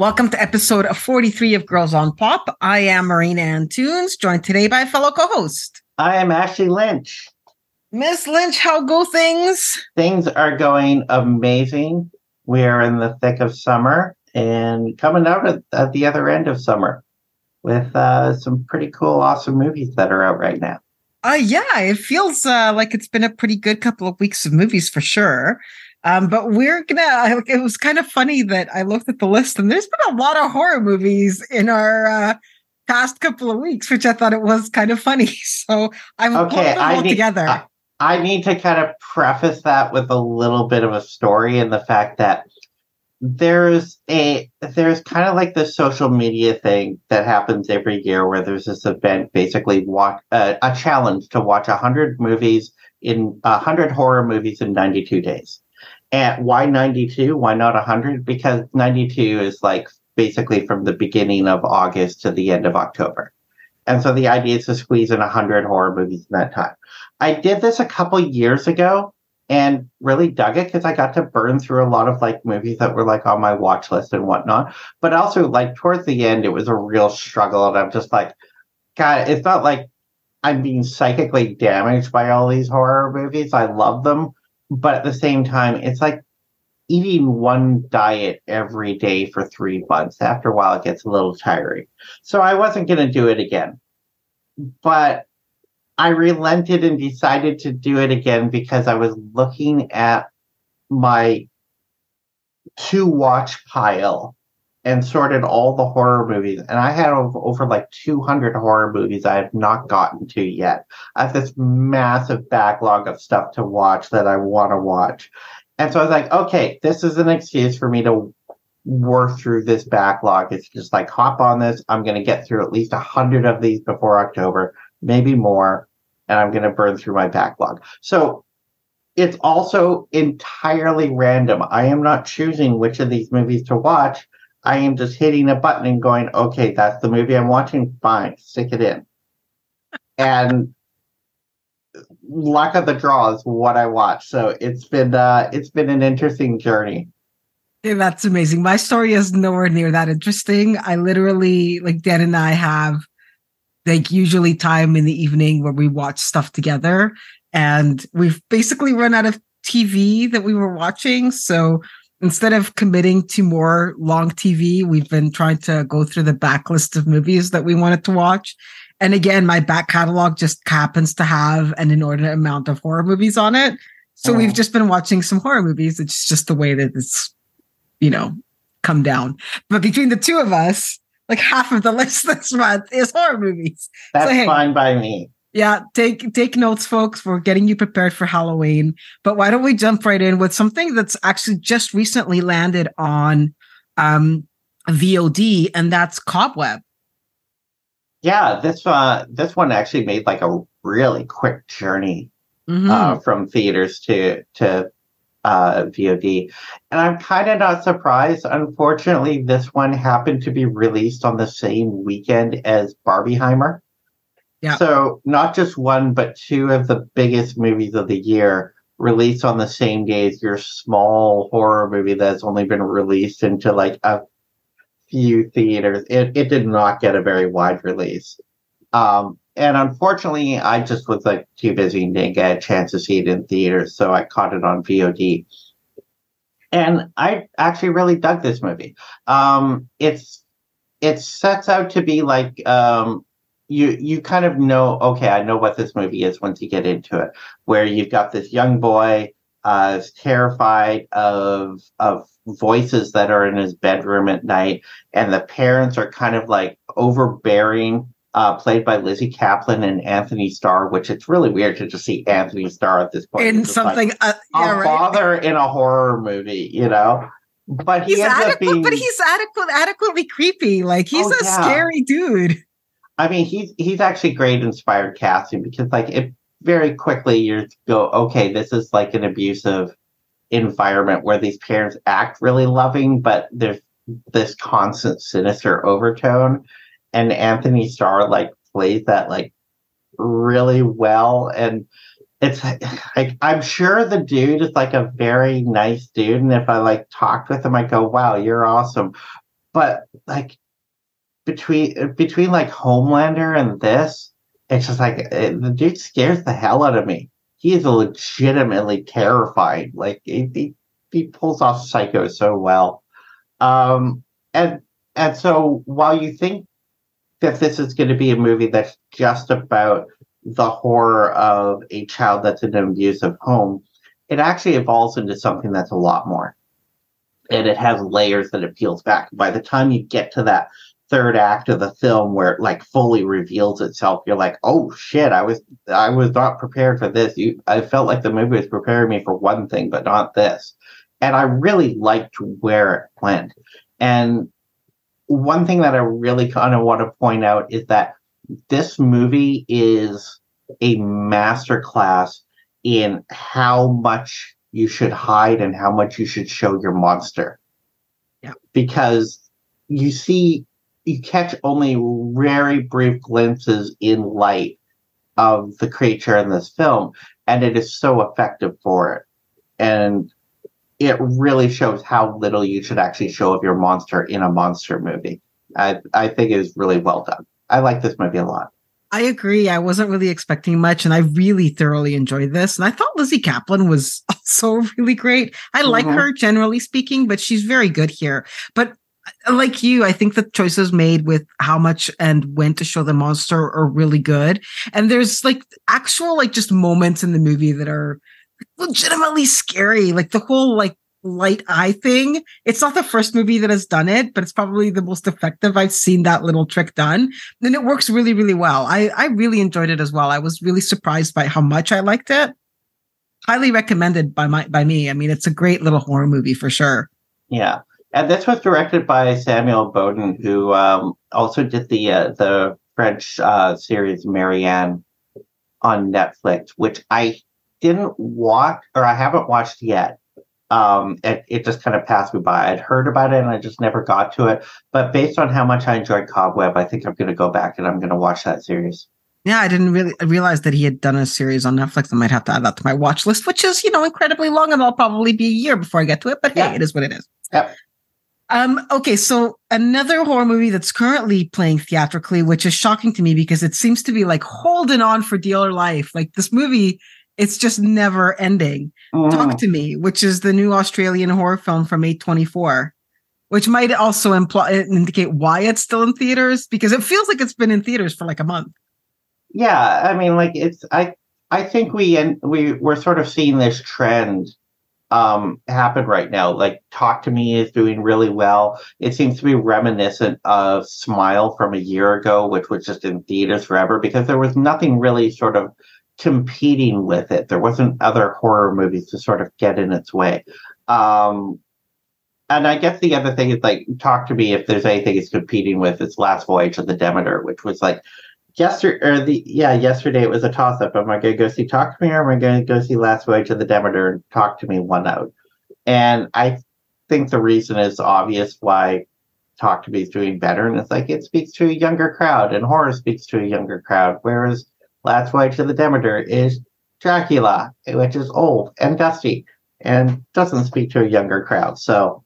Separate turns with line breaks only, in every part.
Welcome to episode 43 of Girls on Pop. I am Marina Antunes, joined today by a fellow co-host.
I am Ashley Lynch.
Miss Lynch, how go things?
Things are going amazing. We are in the thick of summer and coming out at the other end of summer with some pretty cool, awesome movies that are out right now.
Yeah, it feels like it's been a pretty good couple of weeks of movies for sure. But it was kind of funny that I looked at the list and there's been a lot of horror movies in our past couple of weeks, which I thought it was kind of funny. So I'm putting them all together.
I need to kind of preface that with a little bit of a story and the fact that there's kind of like this social media thing that happens every year where there's this event, basically a challenge to watch 100 horror movies in 92 days. And why 92? Why not 100? Because 92 is like basically from the beginning of August to the end of October. And so the idea is to squeeze in 100 horror movies in that time. I did this a couple years ago and really dug it because I got to burn through a lot of like movies that were like on my watch list and whatnot. But also like towards the end, it was a real struggle. And I'm just like, God, it's not like I'm being psychically damaged by all these horror movies. I love them. But at the same time, it's like eating one diet every day for 3 months. After a while, it gets a little tiring. So I wasn't going to do it again. But I relented and decided to do it again because I was looking at my to-watch pile and sorted all the horror movies. And I had over like 200 horror movies I have not gotten to yet. I have this massive backlog of stuff to watch that I want to watch. And so I was like, okay, this is an excuse for me to work through this backlog. It's just like, hop on this. I'm going to get through at least 100 of these before October, maybe more. And I'm going to burn through my backlog. So it's also entirely random. I am not choosing which of these movies to watch. I am just hitting a button and going, okay, that's the movie I'm watching. Fine, stick it in. And luck of the draw is what I watch. So it's been an interesting journey.
Yeah, that's amazing. My story is nowhere near that interesting. I literally, like Dan and I have like usually time in the evening where we watch stuff together. And we've basically run out of TV that we were watching. So instead of committing to more long TV, we've been trying to go through the backlist of movies that we wanted to watch. And again, my back catalog just happens to have an inordinate amount of horror movies on it. So we've just been watching some horror movies. It's just the way that it's, come down. But between the two of us, like half of the list this month is horror movies.
That's fine by me.
Yeah, take notes, folks. We're getting you prepared for Halloween. But why don't we jump right in with something that's actually just recently landed on VOD, and that's Cobweb.
Yeah, this one actually made like a really quick journey from theaters to VOD. And I'm kind of not surprised. Unfortunately, this one happened to be released on the same weekend as Barbieheimer.
Yeah.
So not just one, but two of the biggest movies of the year released on the same day as your small horror movie that's only been released into like a few theaters. It did not get a very wide release. And unfortunately, I just was like too busy and didn't get a chance to see it in theaters, so I caught it on VOD. And I actually really dug this movie. It sets out to be like you kind of know, okay, I know what this movie is once you get into it, where you've got this young boy is terrified of voices that are in his bedroom at night, and the parents are kind of like overbearing, played by Lizzie Kaplan and Anthony Starr, which it's really weird to just see Anthony Starr at this point.
In something,
like, father in a horror movie, But
he's adequately creepy. Like he's scary dude.
I mean, he's actually great inspired casting because like it very quickly you go, okay, this is like an abusive environment where these parents act really loving, but there's this constant sinister overtone. And Anthony Starr like plays that like really well. And it's like, I'm sure the dude is like a very nice dude. And if I like talked with him, I go, wow, you're awesome. but like between like Homelander and this, it's just like the dude scares the hell out of me. He is legitimately terrifying. Like he pulls off Psycho so well. Um, and and so while you think that this is going to be a movie that's just about the horror of a child that's in an abusive home, it actually evolves into something that's a lot more. And it has layers that it peels back. By the time you get to that third act of the film where it like fully reveals itself, you're like, oh shit, I was not prepared for this. I felt like the movie was preparing me for one thing, but not this. And I really liked where it went. And one thing that I really kind of want to point out is that this movie is a masterclass in how much you should hide and how much you should show your monster.
Yeah.
Because you catch only very brief glimpses in light of the creature in this film, and it is so effective for it. And it really shows how little you should actually show of your monster in a monster movie. I think it is really well done. I like this movie a lot.
I agree. I wasn't really expecting much, and I really thoroughly enjoyed this. And I thought Lizzie Kaplan was also really great. I like her, generally speaking, but she's very good here. But like you, I think the choices made with how much and when to show the monster are really good. And there's like actual like just moments in the movie that are legitimately scary. Like the whole like light eye thing. It's not the first movie that has done it, but it's probably the most effective I've seen that little trick done. And it works really, really well. I really enjoyed it as well. I was really surprised by how much I liked it. Highly recommended by me. I mean, it's a great little horror movie for sure.
Yeah. And this was directed by Samuel Bowden, who also did the French series Marianne on Netflix, which I didn't watch, or I haven't watched yet. It just kind of passed me by. I'd heard about it and I just never got to it. But based on how much I enjoyed Cobweb, I think I'm going to go back and I'm going to watch that series.
Yeah, I didn't really realize that he had done a series on Netflix. I might have to add that to my watch list, which is, incredibly long, and I'll probably be a year before I get to it. But hey, It is what it is.
Yep.
Okay, so another horror movie that's currently playing theatrically, which is shocking to me because it seems to be like holding on for dear life. Like this movie, it's just never ending. Talk to Me, which is the new Australian horror film from A24, which might also indicate why it's still in theaters, because it feels like it's been in theaters for like a month.
Yeah, I mean, like I think we're sort of seeing this trend happen right now. Like Talk to Me is doing really well. It seems to be reminiscent of Smile from a year ago, which was just in theaters forever because there was nothing really sort of competing with it. There wasn't other horror movies to sort of get in its way. And I guess the other thing is like Talk to Me, if there's anything it's competing with, it's Last Voyage of the Demeter, which was like yesterday it was a toss-up. Am I going to go see Talk to Me or am I going to go see Last Voyage of the Demeter? And Talk to Me won out. And I think the reason is obvious why Talk to Me is doing better. And it's like it speaks to a younger crowd and horror speaks to a younger crowd. Whereas Last Voyage of the Demeter is Dracula, which is old and dusty and doesn't speak to a younger crowd. So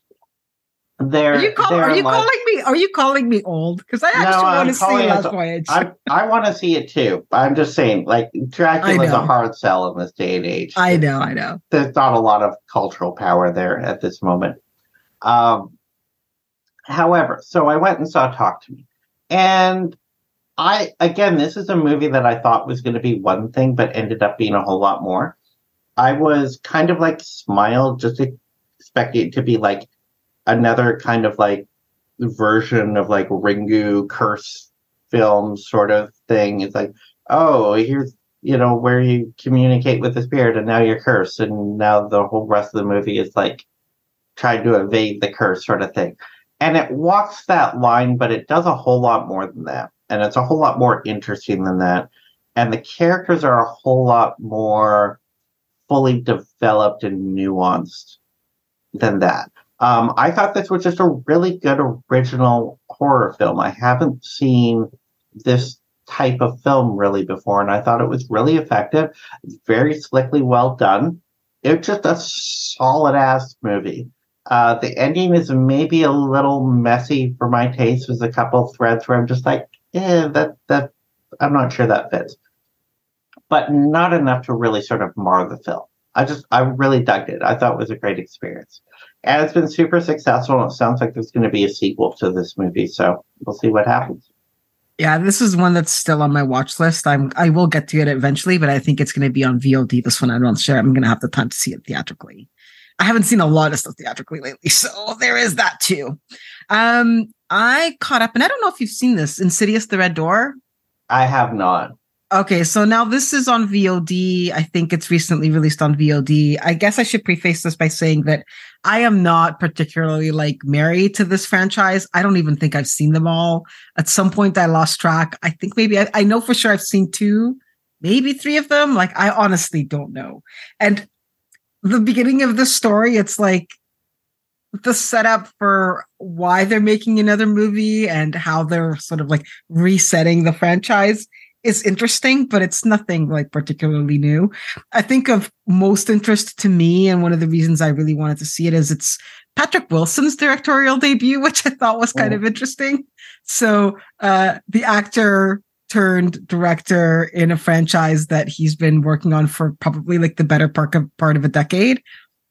Are you
calling me old? Because I actually want to see Last Voyage.
I want to see it too. I'm just saying, like Dracula's a hard sell in this day and age.
I know.
There's not a lot of cultural power there at this moment. However, so I went and saw Talk to Me, and this is a movie that I thought was going to be one thing, but ended up being a whole lot more. I was kind of like Smile, just expecting it to be like another kind of like version of like Ringu curse film sort of thing. It's like, oh, here's, where you communicate with the spirit and now you're cursed. And now the whole rest of the movie is like trying to evade the curse sort of thing. And it walks that line, but it does a whole lot more than that. And it's a whole lot more interesting than that. And the characters are a whole lot more fully developed and nuanced than that. I thought this was just a really good original horror film. I haven't seen this type of film really before, and I thought it was really effective, very slickly well done. It was just a solid-ass movie. The ending is maybe a little messy for my taste. There's a couple threads where I'm just like, that I'm not sure that fits, but not enough to really sort of mar the film. I really dug it. I thought it was a great experience. And it's been super successful, and it sounds like there's going to be a sequel to this movie, so we'll see what happens.
Yeah, this is one that's still on my watch list. I will get to it eventually, but I think it's going to be on VOD. This one, I'm not sure. I'm going to have the time to see it theatrically. I haven't seen a lot of stuff theatrically lately, so there is that too. I caught up, and I don't know if you've seen this, Insidious: The Red Door.
I have not.
Okay, so now this is on VOD. I think it's recently released on VOD. I guess I should preface this by saying that I am not particularly like married to this franchise. I don't even think I've seen them all. At some point, I lost track. I think maybe I know for sure I've seen 2, maybe 3 of them. Like, I honestly don't know. And the beginning of the story, it's like the setup for why they're making another movie and how they're sort of like resetting the franchise is interesting, but it's nothing like particularly new. I think of most interest to me, and one of the reasons I really wanted to see it is it's Patrick Wilson's directorial debut, which I thought was kind of interesting. So the actor turned director in a franchise that he's been working on for probably like the better part of a decade.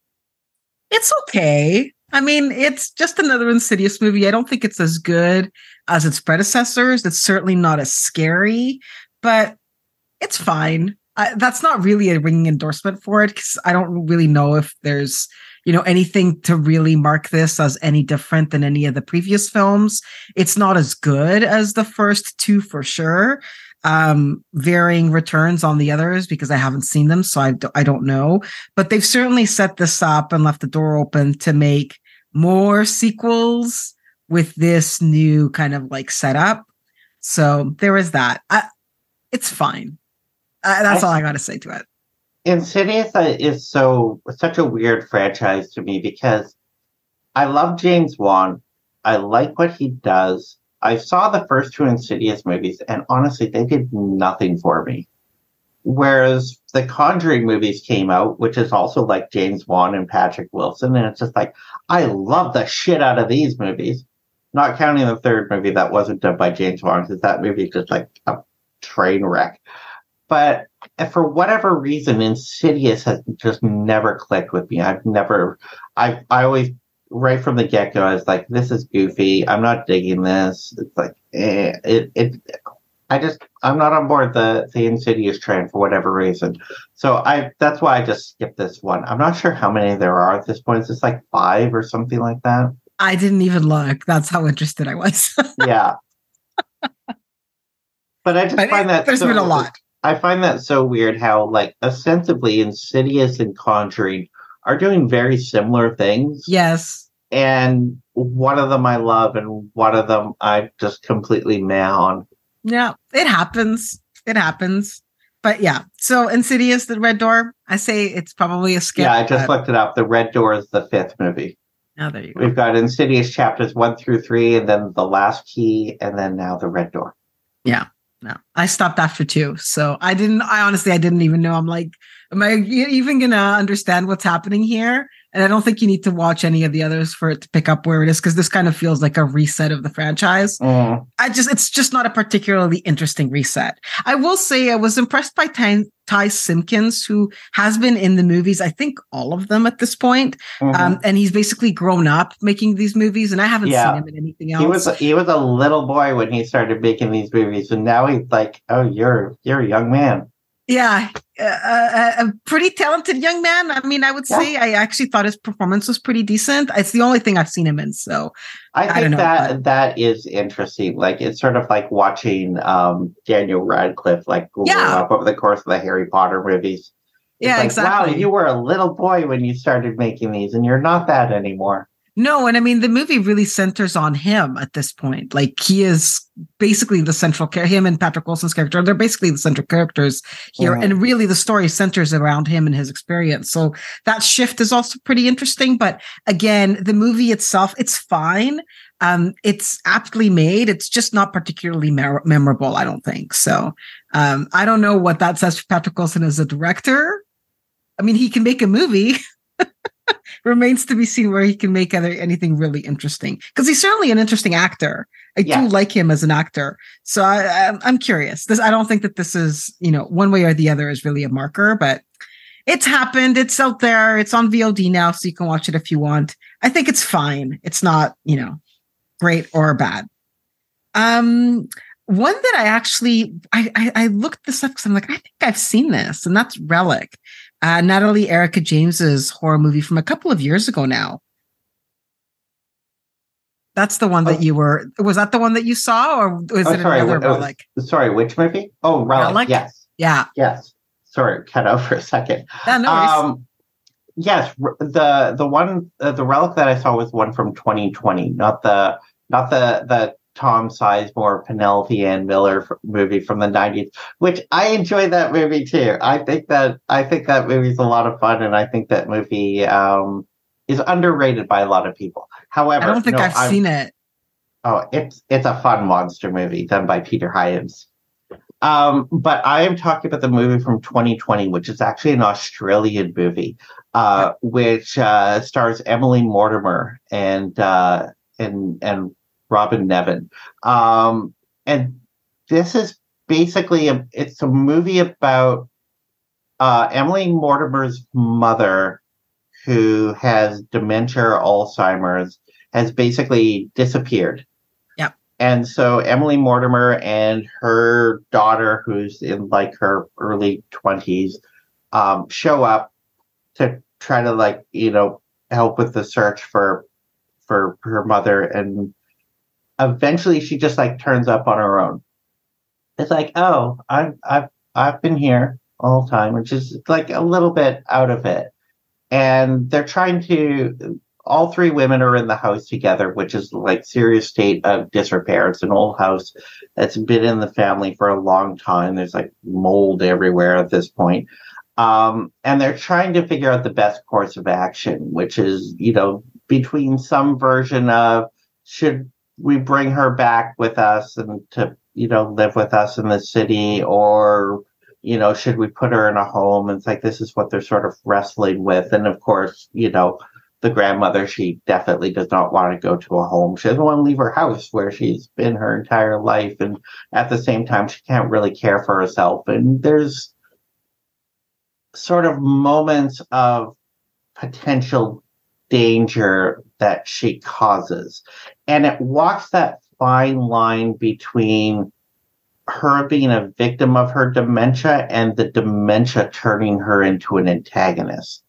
It's okay. I mean, it's just another Insidious movie. I don't think it's as good as its predecessors. It's certainly not as scary, but it's fine. That's not really a ringing endorsement for it, because I don't really know if there's, anything to really mark this as any different than any of the previous films. It's not as good as the first 2 for sure. Varying returns on the others because I haven't seen them, so I don't know. But they've certainly set this up and left the door open to make more sequels with this new kind of like setup. So there is that. It's fine. That's all I got to say to it.
Insidious is such a weird franchise to me because I love James Wan. I like what he does. I saw the first 2 Insidious movies, and honestly, they did nothing for me. Whereas the Conjuring movies came out, which is also like James Wan and Patrick Wilson, and it's just like, I love the shit out of these movies. Not counting the third movie that wasn't done by James Wan, because that movie is just like a train wreck. But for whatever reason, Insidious has just never clicked with me. I always, right from the get-go, I was like, this is goofy. I'm not digging this. It's like, I'm not on board the Insidious trend for whatever reason. So that's why I just skipped this one. I'm not sure how many there are at this point. It's just like 5 or something like that.
I didn't even look. That's how interested I was.
Yeah. But I just find that
there's been a lot.
I find that so weird how, like, ostensibly Insidious and Conjuring are doing very similar things.
Yes.
And one of them I love, and one of them I just completely meh on.
Yeah, it happens. It happens. But yeah, so Insidious, The Red Door, I say it's probably a skip.
Yeah, I just looked it up. The Red Door is the 5th movie.
Oh, there you go.
We've got Insidious chapters 1 through 3, and then The Last Key, and then now The Red Door.
Yeah. No, I stopped after 2. So I honestly didn't even know. I'm like, am I even going to understand what's happening here? And I don't think you need to watch any of the others for it to pick up where it is, because this kind of feels like a reset of the franchise. It's just not a particularly interesting reset. I will say I was impressed by Ty Simpkins, who has been in the movies, I think all of them at this point. And he's basically grown up making these movies, and I haven't seen him in anything else.
He was a little boy when he started making these movies, and now he's like, oh, you're a young man.
Yeah, a pretty talented young man. I mean, I would say I actually thought his performance was pretty decent. It's the only thing I've seen him in, so
I think that is interesting. Like, it's sort of like watching Daniel Radcliffe like grow up over the course of the Harry Potter movies. It's like, exactly. Wow, you were a little boy when you started making these, and you're not that anymore.
No, and I mean, the movie really centers on him at this point. Like, he is basically the central character. Him and Patrick Wilson's character, they're basically the central characters here. And really, the story centers around him and his experience. So that shift is also pretty interesting. But again, the movie itself, it's fine. It's aptly made. It's just not particularly memorable, I don't think. So I don't know what that says for Patrick Wilson as a director. I mean, he can make a movie. remains to be seen where he can make anything really interesting. Because he's certainly an interesting actor. I do like him as an actor. So I'm curious. I don't think that this is, one way or the other is really a marker, but it's happened. It's out there. It's on VOD now, so you can watch it if you want. I think it's fine. It's not, great or bad. One that I actually, I looked this up because I'm like, I think I've seen this, and that's Relic. Natalie Erica James's horror movie from a couple of years ago now. That's the one that was that the one that you saw, or was it another Relic?
Sorry, which movie? Oh, Relic. Yes.
Yeah.
Yes. Sorry, cut out for a second.
Yeah, no worries.
Yes, the one the Relic that I saw was one from 2020, not the Tom Sizemore, Penelope Ann Miller movie from the 90s, which I enjoyed that movie too. I think that movie's a lot of fun, and I think that movie is underrated by a lot of people. However,
I don't think I've seen it.
Oh, it's a fun monster movie done by Peter Hyams. But I am talking about the movie from 2020, which is actually an Australian movie, which stars Emily Mortimer and Robin Nevin. And this is basically it's a movie about Emily Mortimer's mother, who has dementia or Alzheimer's, has basically disappeared.
Yep.
And so Emily Mortimer and her daughter, who's in like her early 20s, show up to try to help with the search for her mother, and eventually she just turns up on her own. It's like, oh, I've been here all the time, which is like a little bit out of it. And they're trying to, all three women are in the house together, which is like serious state of disrepair. It's an old house that's been in the family for a long time. There's like mold everywhere at this point. And they're trying to figure out the best course of action, which is, between some version of, should we bring her back with us and to, live with us in the city, or, should we put her in a home? And it's like, this is what they're sort of wrestling with. And of course, the grandmother, she definitely does not want to go to a home. She doesn't want to leave her house where she's been her entire life. And at the same time, she can't really care for herself. And there's sort of moments of potential danger that she causes. And it walks that fine line between her being a victim of her dementia and the dementia turning her into an antagonist,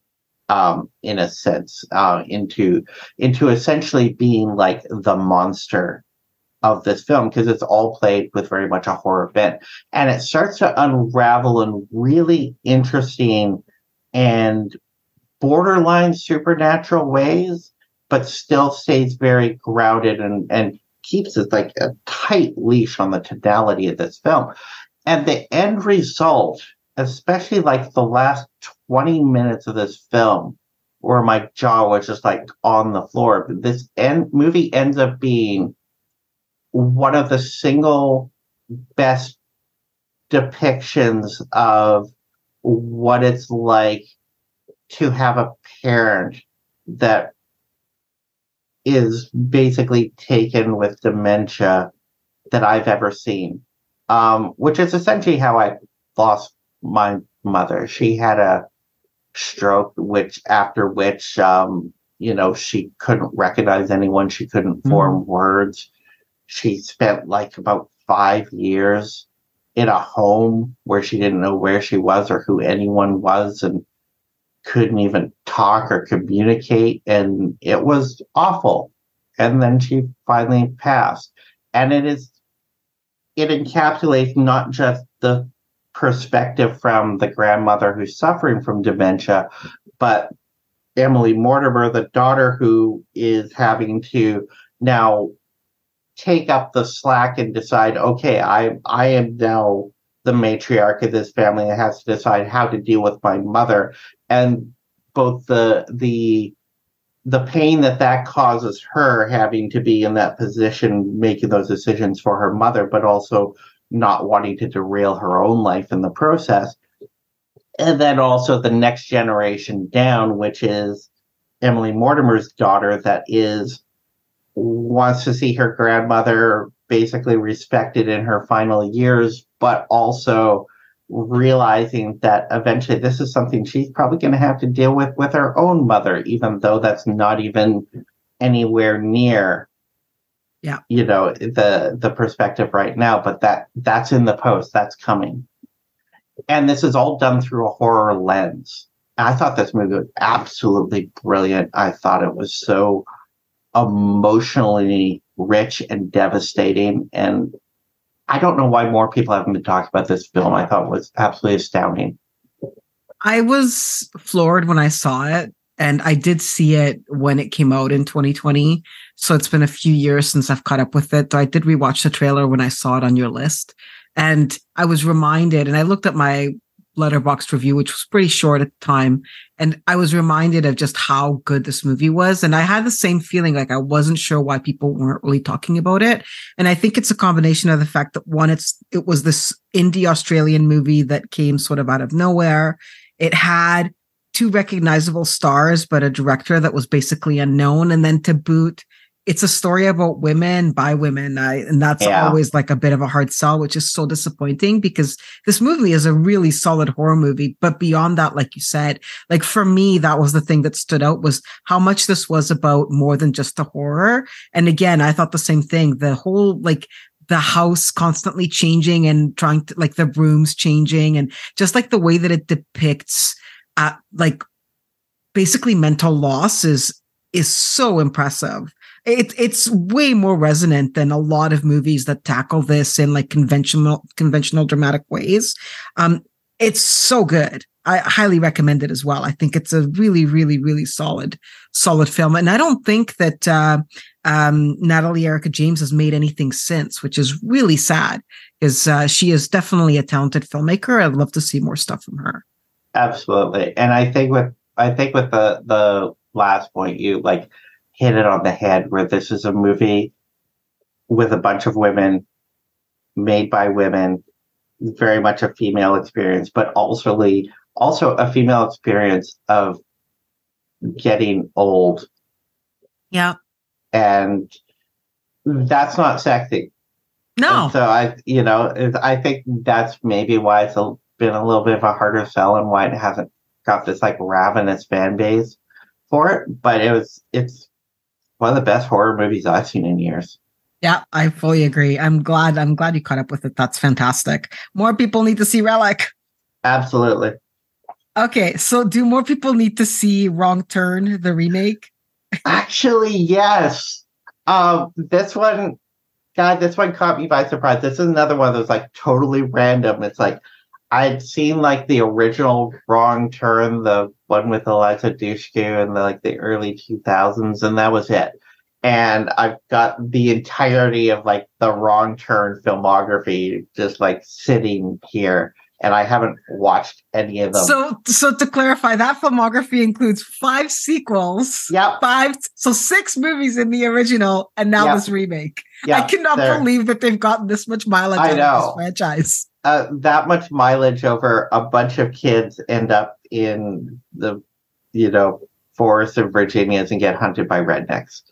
in a sense, into essentially being like the monster of this film, because it's all played with very much a horror bent. And it starts to unravel in really interesting and borderline supernatural ways, but still stays very grounded and keeps it like a tight leash on the tonality of this film. And the end result, especially like the last 20 minutes of this film, where my jaw was just like on the floor, this movie ends up being one of the single best depictions of what it's like to have a parent that is basically taken with dementia that I've ever seen, which is essentially how I lost my mother. She had a stroke, after which she couldn't recognize anyone. She couldn't form words. She spent like about 5 years in a home where she didn't know where she was or who anyone was, and couldn't even talk or communicate, and it was awful. And then she finally passed. And it encapsulates not just the perspective from the grandmother who's suffering from dementia, but Emily Mortimer, the daughter, who is having to now take up the slack and decide, okay, I am now the matriarch of this family that has to decide how to deal with my mother. And both the pain that causes her, having to be in that position, making those decisions for her mother, but also not wanting to derail her own life in the process. And then also the next generation down, which is Emily Mortimer's daughter that wants to see her grandmother basically respected in her final years, but also realizing that eventually this is something she's probably going to have to deal with her own mother, even though that's not even anywhere near the perspective right now. But that's in the post, that's coming. And this is all done through a horror lens. I thought this movie was absolutely brilliant. I thought it was so emotionally rich and devastating. And I don't know why more people haven't been talking about this film. I thought it was absolutely astounding.
I was floored when I saw it, and I did see it when it came out in 2020. So it's been a few years since I've caught up with it. So I did rewatch the trailer when I saw it on your list. And I was reminded, and I looked at my Letterboxd review, which was pretty short at the time, and I was reminded of just how good this movie was. And I had the same feeling, like I wasn't sure why people weren't really talking about it. And I think it's a combination of the fact that one, it was this indie Australian movie that came sort of out of nowhere. It had two recognizable stars, but a director that was basically unknown. And then to boot, it's a story about women by women. And that's always like a bit of a hard sell, which is so disappointing because this movie is a really solid horror movie. But beyond that, like you said, like for me, that was the thing that stood out, was how much this was about more than just the horror. And again, I thought the same thing. The whole, like, the house constantly changing and trying to, like, the rooms changing, and just like the way that it depicts like basically mental loss is so impressive. It's way more resonant than a lot of movies that tackle this in like conventional dramatic ways. It's so good. I highly recommend it as well. I think it's a really, really, really solid film. And I don't think that Natalie Erica James has made anything since, which is really sad, because she is definitely a talented filmmaker. I'd love to see more stuff from her.
Absolutely. And I think with the last point, you like hit it on the head, where this is a movie with a bunch of women, made by women, very much a female experience, but also a female experience of getting old.
Yeah.
And that's not sexy.
No.
And so I think that's maybe why it's been a little bit of a harder sell, and why it hasn't got this like ravenous fan base for it. But it's one of the best horror movies I've seen in years.
Yeah, I fully agree. I'm glad you caught up with it. That's fantastic. More people need to see Relic.
Absolutely.
Okay, so do more people need to see Wrong Turn, the remake?
Actually, yes. This one caught me by surprise. This is another one that was like totally random. It's like I'd seen like the original Wrong Turn, the one with Eliza Dushku in the early 2000s, and that was it. And I've got the entirety of like the Wrong Turn filmography just like sitting here, and I haven't watched any of them.
So to clarify, that filmography includes 5 sequels.
Yep.
6 movies in the original, and now this remake. Yep. I cannot believe that they've gotten this much mileage out of this franchise.
That much mileage over a bunch of kids end up in the, forests of Virginia and get hunted by rednecks.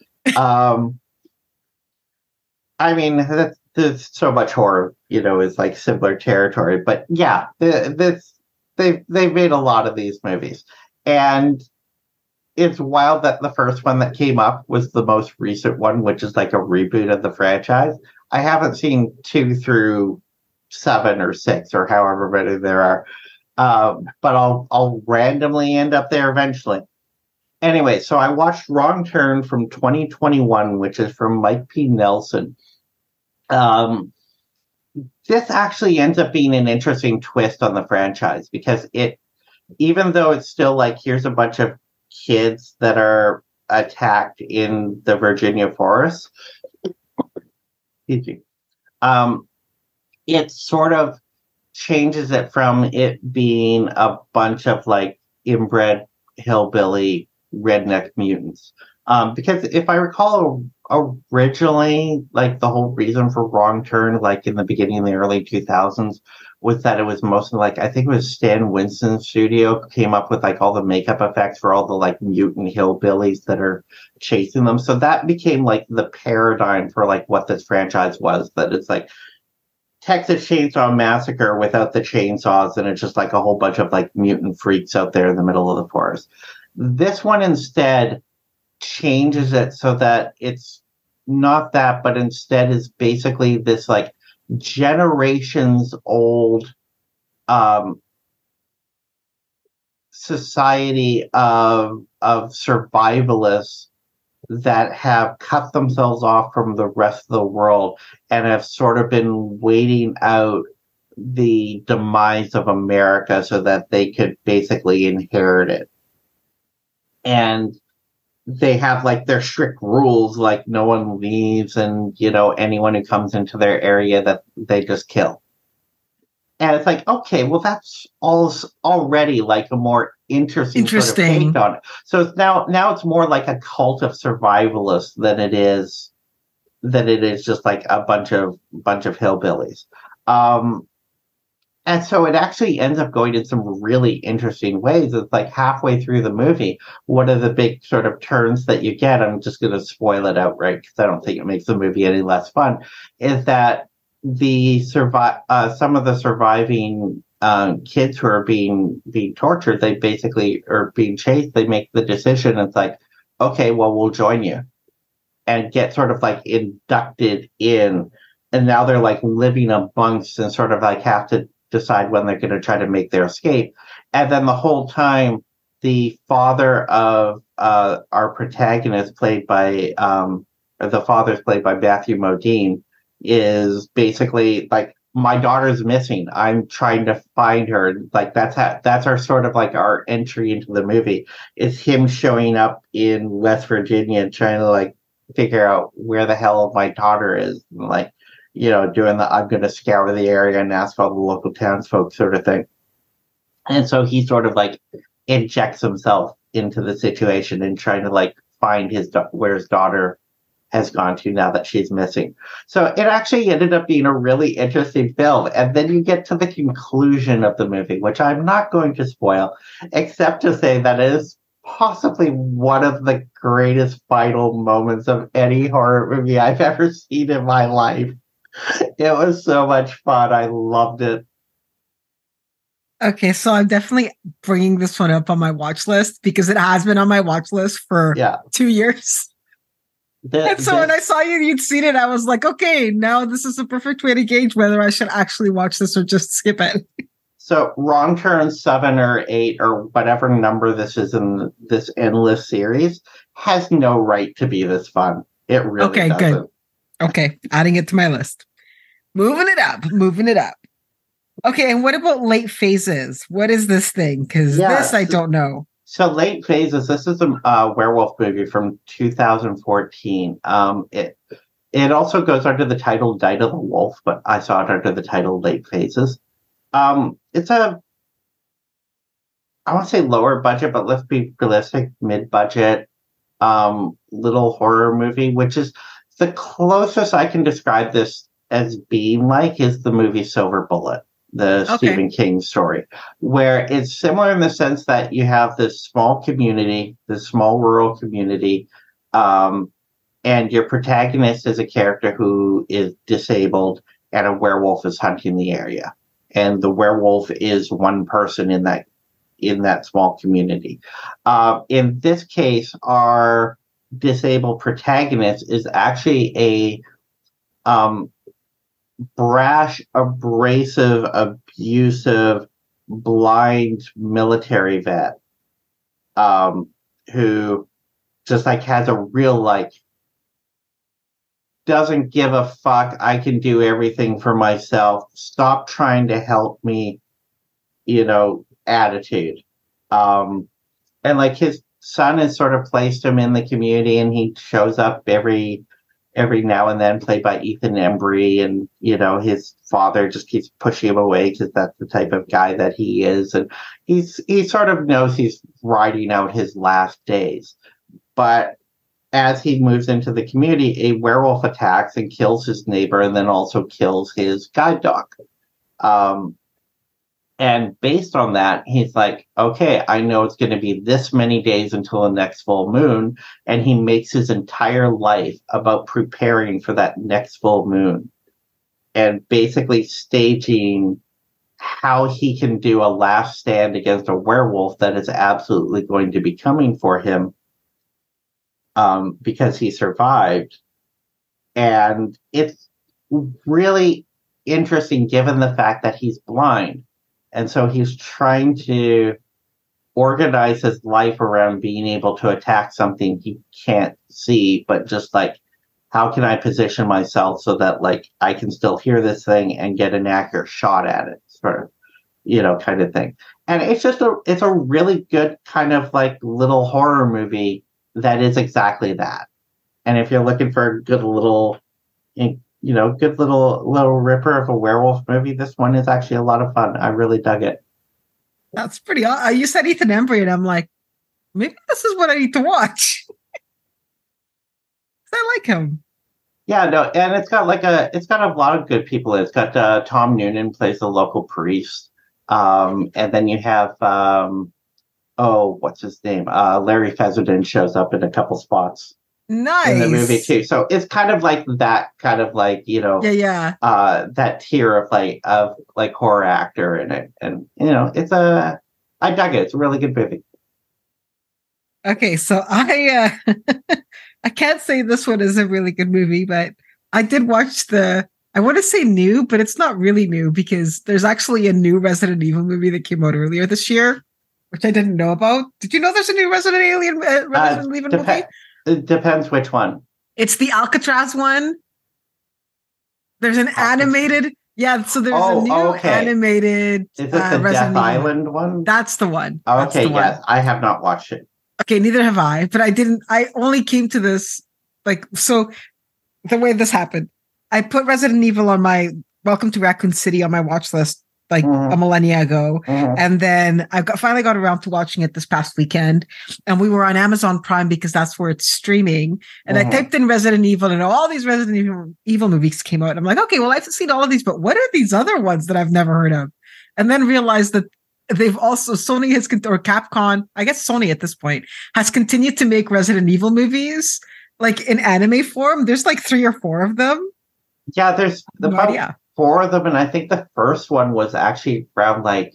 I mean, there's so much horror, is like similar territory. But yeah, they've made a lot of these movies, and it's wild that the first one that came up was the most recent one, which is like a reboot of the franchise. I haven't seen 2 through 7 or 6 or however many there are, but I'll randomly end up there eventually. Anyway, so I watched Wrong Turn from 2021, which is from Mike P. Nelson. This actually ends up being an interesting twist on the franchise, because even though it's still like, here's a bunch of kids that are attacked in the Virginia forest, it sort of changes it from it being a bunch of like inbred hillbilly redneck mutants Because if I recall originally, like the whole reason for Wrong Turn, like in the beginning of the early 2000s, was that it was mostly like, I think it was Stan Winston's studio came up with like all the makeup effects for all the like mutant hillbillies that are chasing them. So that became like the paradigm for like what this franchise was, that it's like Texas Chainsaw Massacre without the chainsaws, and it's just like a whole bunch of like mutant freaks out there in the middle of the forest. This one instead changes it so that it's not that, but instead is basically this like generations old society of survivalists that have cut themselves off from the rest of the world and have sort of been waiting out the demise of America so that they could basically inherit it. And they have like their strict rules, like no one leaves, and anyone who comes into their area that they just kill. And it's like, okay, well, that's already like a more interesting sort of take on it. So it's now it's more like a cult of survivalists than it is just like a bunch of hillbillies. And so it actually ends up going in some really interesting ways. It's like halfway through the movie, one of the big sort of turns that you get, I'm just going to spoil it outright because I don't think it makes the movie any less fun, is that some of the surviving kids who are being tortured, they basically are being chased. They make the decision. It's like, okay, well, we'll join you, and get sort of like inducted in. And now they're like living amongst and sort of like have to decide when they're going to try to make their escape. And then the whole time, the father of our protagonist, played by the father's played by Matthew Modine, is basically like, my daughter's missing. I'm trying to find her. Like that's our sort of like our entry into the movie, is him showing up in West Virginia trying to like figure out where the hell my daughter is, and like, doing the I'm going to scour the area and ask all the local townsfolk sort of thing. And so he sort of like injects himself into the situation and trying to like find where his daughter has gone to now that she's missing. So it actually ended up being a really interesting film. And then you get to the conclusion of the movie, which I'm not going to spoil, except to say that it is possibly one of the greatest final moments of any horror movie I've ever seen in my life. It was so much fun. I loved it.
Okay, so I'm definitely bringing this one up on my watch list because it has been on my watch list for 2 years. When I saw you'd seen it, I was like, okay, now this is a perfect way to gauge whether I should actually watch this or just skip it.
So Wrong Turn 7 or 8 or whatever number this is in this endless series has no right to be this fun. It really doesn't. Good.
Okay, adding it to my list. Moving it up. Okay, and what about Late Phases? What is this thing? Because this I don't know.
So Late Phases, this is a werewolf movie from 2014. It also goes under the title Night of the Wolf, but I saw it under the title Late Phases. It's I want to say lower budget, but let's be realistic, mid-budget, little horror movie, which is the closest I can describe this as being like is the movie Silver Bullet, the Stephen King story, where it's similar in the sense that you have this small community, this small rural community, and your protagonist is a character who is disabled and a werewolf is hunting the area. And the werewolf is one person in that small community. In this case, our disabled protagonist is actually a brash, abrasive, abusive, blind military vet who just like has a real like doesn't give a fuck, I can do everything for myself, stop trying to help me, attitude. And like his son has sort of placed him in the community, and he shows up every now and then, played by Ethan Embry, and his father just keeps pushing him away because that's the type of guy that he is, and he sort of knows he's riding out his last days. But as he moves into the community, a werewolf attacks and kills his neighbor, and then also kills his guide dog. And based on that, he's like, okay, I know it's going to be this many days until the next full moon. And he makes his entire life about preparing for that next full moon and basically staging how he can do a last stand against a werewolf that is absolutely going to be coming for him because he survived. And it's really interesting given the fact that he's blind. And so he's trying to organize his life around being able to attack something he can't see, but just like, how can I position myself so that like I can still hear this thing and get an accurate shot at it, sort of, you know, kind of thing. And it's just it's a really good kind of like little horror movie that is exactly that. And if you're looking for a good little, you know, good little ripper of a werewolf movie, this one is actually a lot of fun. I really dug it.
That's pretty awesome. You said Ethan Embry, and I'm like, maybe this is what I need to watch. I like him.
Yeah, no, and it's got a lot of good people. It's got Tom Noonan plays the local priest, and then you have what's his name? Larry Fessenden shows up in a couple spots.
Nice.
In the movie too. So it's kind of like that kind of like, you know, that tier of like horror actor in it. And you know, I dug it. It's a really good movie.
Okay, so I I can't say this one is a really good movie, but I did watch I want to say new, but it's not really new because there's actually a new Resident Evil movie that came out earlier this year, which I didn't know about. Did you know there's a new Resident Evil movie?
It depends which one.
It's the Alcatraz one. There's an animated, so there's a new animated.
Is it the Death Island one?
That's the one.
Okay, yes, I have not watched it.
Okay, neither have I, but I only came to this, like, so the way this happened, I put Resident Evil on my Welcome to Raccoon City on my watch list like a millennia ago. And then I finally got around to watching it this past weekend. And we were on Amazon Prime because that's where it's streaming. And I typed in Resident Evil and all these Resident Evil movies came out. And I'm like, okay, well, I've seen all of these, but what are these other ones that I've never heard of? And then realized that they've also, Sony has, or Capcom, I guess Sony at this point, has continued to make Resident Evil movies like in anime form. There's like 3 or 4 of them.
Yeah, there's about 4 of them, and I think the first one was actually around like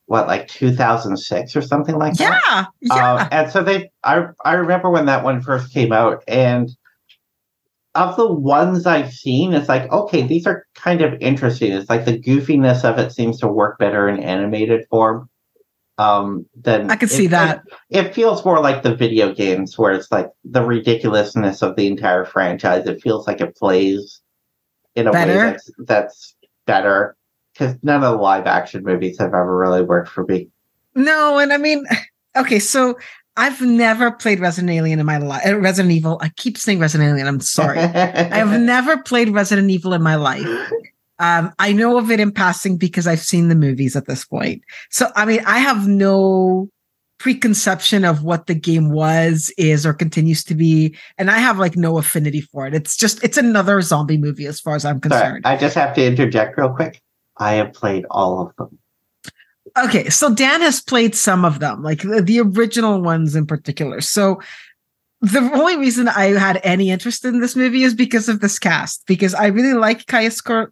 2006 or something like that.
Yeah.
And so I remember when that one first came out, and of the ones I've seen, it's like, okay, these are kind of interesting. It's like the goofiness of it seems to work better in animated form. Than
I could see that.
It feels more like the video games where it's like the ridiculousness of the entire franchise. It feels like it plays in a way that's better, because none of the live action movies have ever really worked for me.
No, and I mean, okay, so I've never played Resident Evil in my life. Resident Evil. I keep saying Resident Evil. I'm sorry. I have never played Resident Evil in my life. I know of it in passing because I've seen the movies at this point. So, I mean, I have no preconception of what the game is, or continues to be. And I have like no affinity for it. It's another zombie movie as far as I'm concerned.
Sorry, I just have to interject real quick. I have played all of them.
Okay, so Dan has played some of them, like the original ones in particular. So the only reason I had any interest in this movie is because of this cast, because I really like Kaya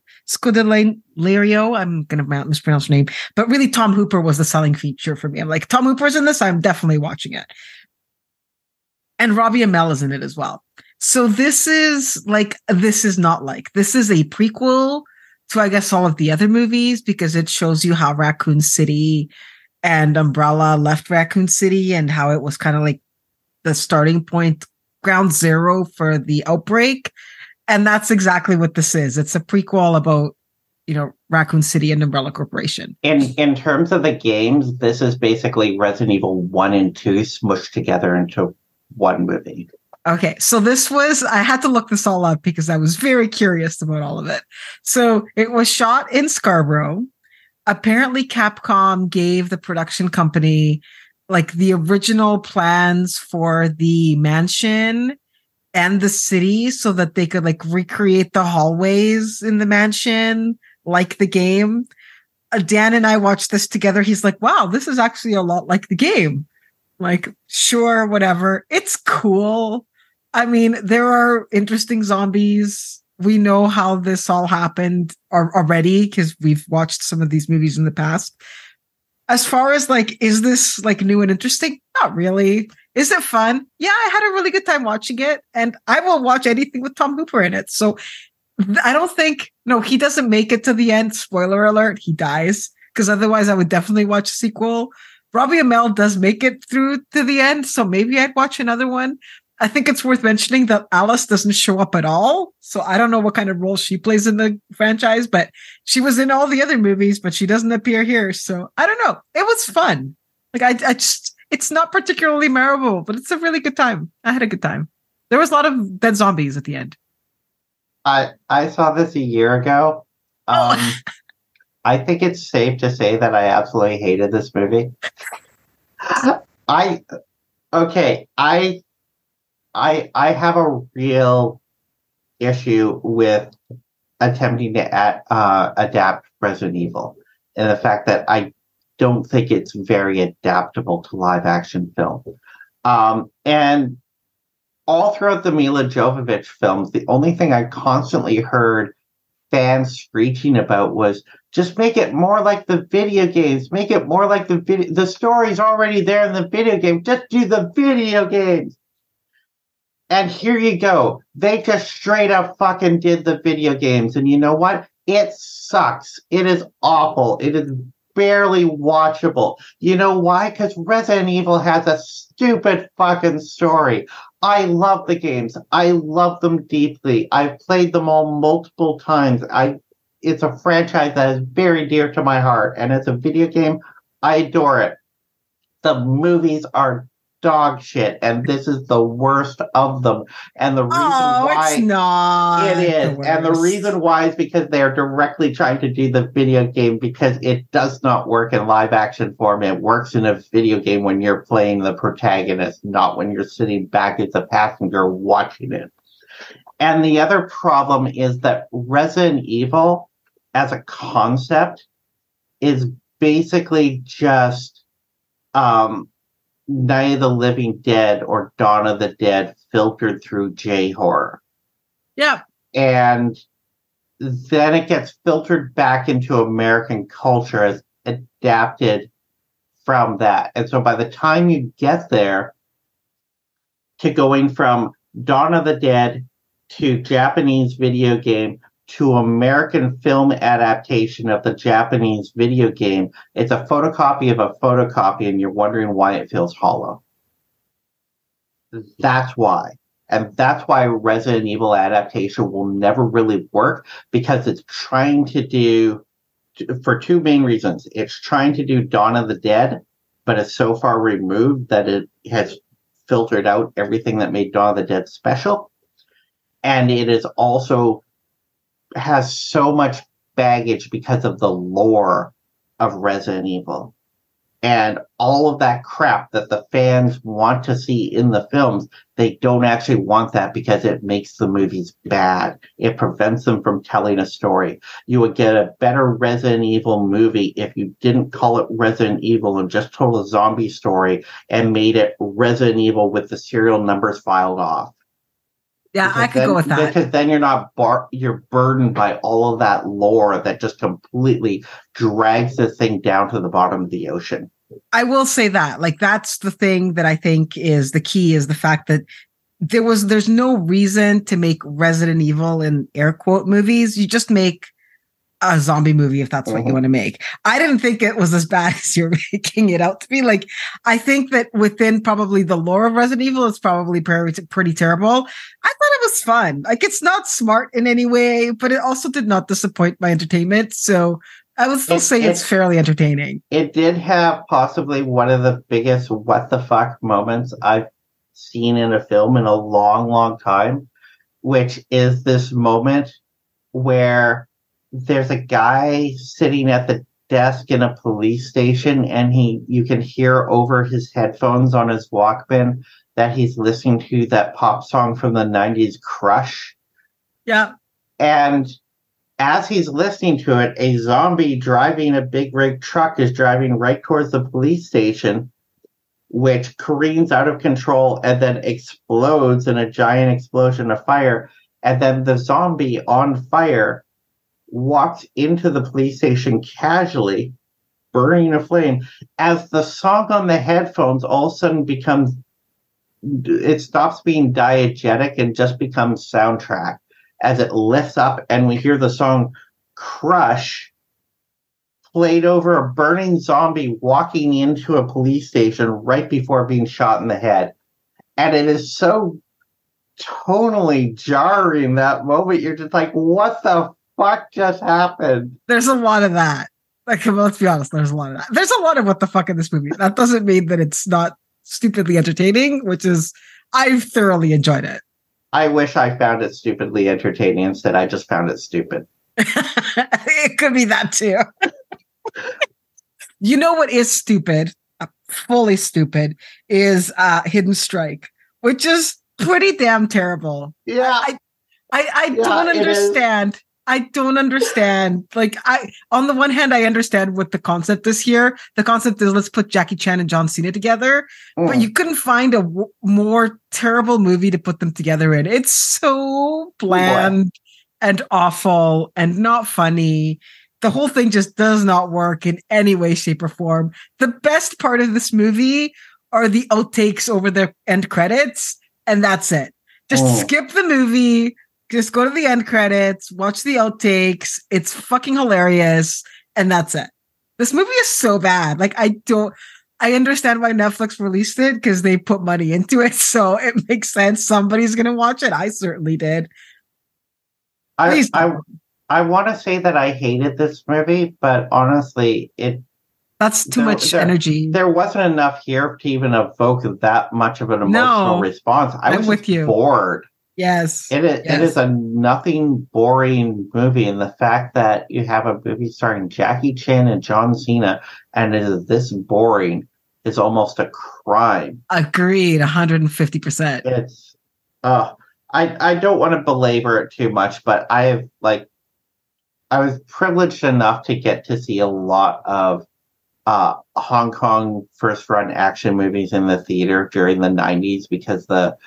Scodelario. I'm going to mispronounce her name, but really Tom Hooper was the selling feature for me. I'm like, Tom Hooper's in this, I'm definitely watching it. And Robbie Amell is in it as well. So this is a prequel to, I guess, all of the other movies, because it shows you how Raccoon City and Umbrella left Raccoon City and how it was kind of like the starting point, ground zero for the outbreak. And that's exactly what this is. It's a prequel about, Raccoon City and Umbrella Corporation.
In terms of the games, this is basically Resident Evil 1 and 2 smushed together into one movie.
Okay, so I had to look this all up because I was very curious about all of it. So it was shot in Scarborough. Apparently Capcom gave the production company like the original plans for the mansion and the city so that they could like recreate the hallways in the mansion like the game. Dan and I watched this together. He's like, wow, this is actually a lot like the game. Like, sure, whatever. It's cool. I mean, there are interesting zombies. We know how this all happened already because we've watched some of these movies in the past. As far as like, is this like new and interesting? Not really. Is it fun? Yeah, I had a really good time watching it, and I will watch anything with Tom Hooper in it. So I don't think, no, he doesn't make it to the end. Spoiler alert, he dies, because otherwise I would definitely watch a sequel. Robbie Amell does make it through to the end, so maybe I'd watch another one. I think it's worth mentioning that Alice doesn't show up at all. So I don't know what kind of role she plays in the franchise, but she was in all the other movies, but she doesn't appear here. So I don't know. It was fun. Like I just, it's not particularly memorable, but it's a really good time. I had a good time. There was a lot of dead zombies at the end.
I saw this a year ago. I think it's safe to say that I absolutely hated this movie. I have a real issue with attempting to adapt Resident Evil, and the fact that I don't think it's very adaptable to live action film. And all throughout the Mila Jovovich films, the only thing I constantly heard fans screeching about was just make it more like the video games. Make it more like the video. The story's already there in the video game. Just do the video games. And here you go. They just straight up fucking did the video games. And you know what? It sucks. It is awful. It is barely watchable. You know why? Because Resident Evil has a stupid fucking story. I love the games. I love them deeply. I've played them all multiple times. It's a franchise that is very dear to my heart. And as a video game, I adore it. The movies are dog shit, and this is the worst of them. And the reason why
it's not
it is, and the reason why is because they are directly trying to do the video game, because it does not work in live action form. It works in a video game when you're playing the protagonist, not when you're sitting back as a passenger watching it. And the other problem is that Resident Evil as a concept is basically just Night of the Living Dead or Dawn of the Dead filtered through J-horror.
Yeah.
And then it gets filtered back into American culture as adapted from that. And so by the time you get there to going from Dawn of the Dead to Japanese video game to American film adaptation of the Japanese video game, it's a photocopy of a photocopy, and you're wondering why it feels hollow. That's why. And that's why Resident Evil adaptation will never really work, because it's trying to do, for two main reasons. It's trying to do Dawn of the Dead, but it's so far removed that it has filtered out everything that made Dawn of the Dead special. And it is also has so much baggage because of the lore of Resident Evil. And all of that crap that the fans want to see in the films, they don't actually want that because it makes the movies bad. It prevents them from telling a story. You would get a better Resident Evil movie if you didn't call it Resident Evil and just told a zombie story and made it Resident Evil with the serial numbers filed off.
Yeah, I could go with that.
Because then you're not you're burdened by all of that lore that just completely drags this thing down to the bottom of the ocean.
I will say that, like, that's the thing that I think is the key, is the fact that there's no reason to make Resident Evil in air quote movies. You just make a zombie movie if that's what you want to make. I didn't think it was as bad as you're making it out to be. Like, I think that within probably the lore of Resident Evil, it's probably pretty terrible. I thought it was fun. Like, it's not smart in any way, but it also did not disappoint my entertainment. So I would still say it's fairly entertaining.
It did have possibly one of the biggest what the fuck moments I've seen in a film in a long, long time, which is this moment where there's a guy sitting at the desk in a police station, and you can hear over his headphones on his Walkman that he's listening to that pop song from the 90s, Crush.
Yeah.
And as he's listening to it, a zombie driving a big rig truck is driving right towards the police station, which careens out of control and then explodes in a giant explosion of fire. And then the zombie on fire walks into the police station casually, burning a flame, as the song on the headphones all of a sudden it stops being diegetic and just becomes soundtrack as it lifts up, and we hear the song Crush played over a burning zombie walking into a police station right before being shot in the head. And it is so tonally jarring, that moment. You're just like, what the fuck just happened?
There's a lot of that. Like, let's be honest, there's a lot of that. There's a lot of what the fuck in this movie. That doesn't mean that it's not stupidly entertaining, which is, I've thoroughly enjoyed it.
I wish I found it stupidly entertaining. Instead, I just found it stupid.
It could be that too. You know what is stupid, fully stupid, is Hidden Strike, which is pretty damn terrible.
Yeah.
I don't understand. I don't understand. Like, on the one hand, I understand what the concept is here. The concept is, let's put Jackie Chan and John Cena together, but you couldn't find a more terrible movie to put them together in. It's so bland and awful and not funny. The whole thing just does not work in any way, shape, or form. The best part of this movie are the outtakes over the end credits, and that's it. Just skip the movie. Just go to the end credits, watch the outtakes. It's fucking hilarious. And that's it. This movie is so bad. Like, I understand why Netflix released it, because they put money into it. So it makes sense. Somebody's going to watch it. I certainly did.
I want to say that I hated this movie, but honestly,
that's too much energy.
There wasn't enough here to even evoke that much of an emotional response. I was with you. Bored.
Yes.
It is a nothing boring movie. And the fact that you have a movie starring Jackie Chan and John Cena and it is this boring is almost a crime.
Agreed. 150%.
It's, I don't want to belabor it too much, but I was privileged enough to get to see a lot of Hong Kong first run action movies in the theater during the 90s, because the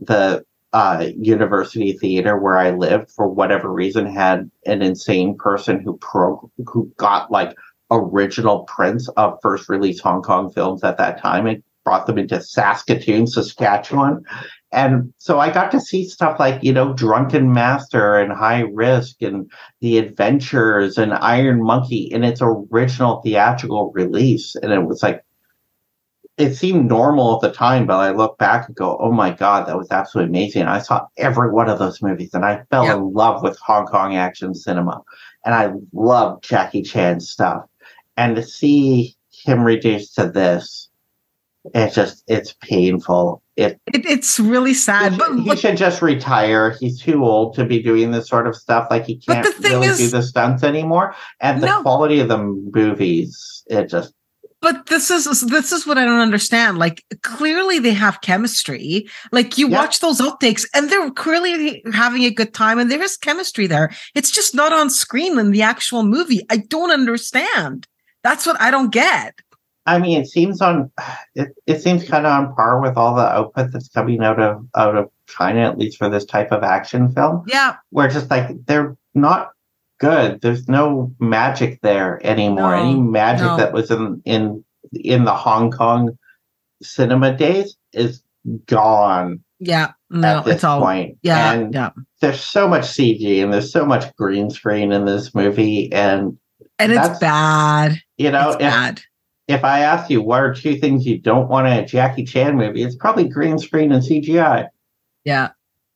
university theater where I lived, for whatever reason, had an insane person who got like original prints of first release Hong Kong films at that time and brought them into Saskatoon, Saskatchewan. And so I got to see stuff like, Drunken Master and High Risk and The Adventures and Iron Monkey in its original theatrical release. And it was like, it seemed normal at the time, but I look back and go, oh my God, that was absolutely amazing. And I saw every one of those movies and I fell in love with Hong Kong action cinema. And I loved Jackie Chan's stuff. And to see him reduced to this, it's painful.
It's really sad.
He should just retire. He's too old to be doing this sort of stuff. Like, he can't really do the stunts anymore. And the quality of the movies,
But this is what I don't understand. Like, clearly they have chemistry. Like, you watch those outtakes and they're clearly having a good time and there is chemistry there. It's just not on screen in the actual movie. I don't understand. That's what I don't get.
I mean, it seems kind of on par with all the output that's coming out of China, at least for this type of action film.
Yeah.
Where just like, they're not good. There's no magic there anymore. Any magic that was in the Hong Kong cinema days is gone.
Yeah, no,
at this
it's all
point.
Yeah,
and there's so much CG and there's so much green screen in this movie, and
it's bad.
It's bad. If I ask you what are two things you don't want in a Jackie Chan movie, it's probably green screen and CGI.
Yeah.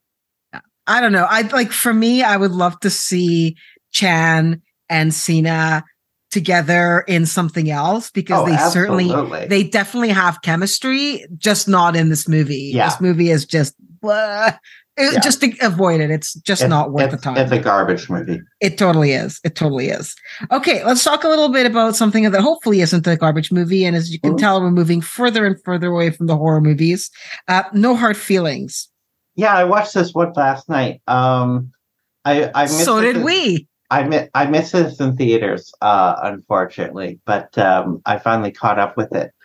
I don't know. For me, I would love to see Chan and Cena together in something else, because they definitely have chemistry, just not in this movie. Yeah. This movie is just blah. Just to avoid it. It's just not worth the time.
It's a garbage movie.
It totally is. It totally is. Okay, let's talk a little bit about something that hopefully isn't a garbage movie. And as you can tell, we're moving further and further away from the horror movies. No Hard Feelings.
Yeah, I watched this one last night. I missed
so did we.
I missed this in theaters, unfortunately, but I finally caught up with it.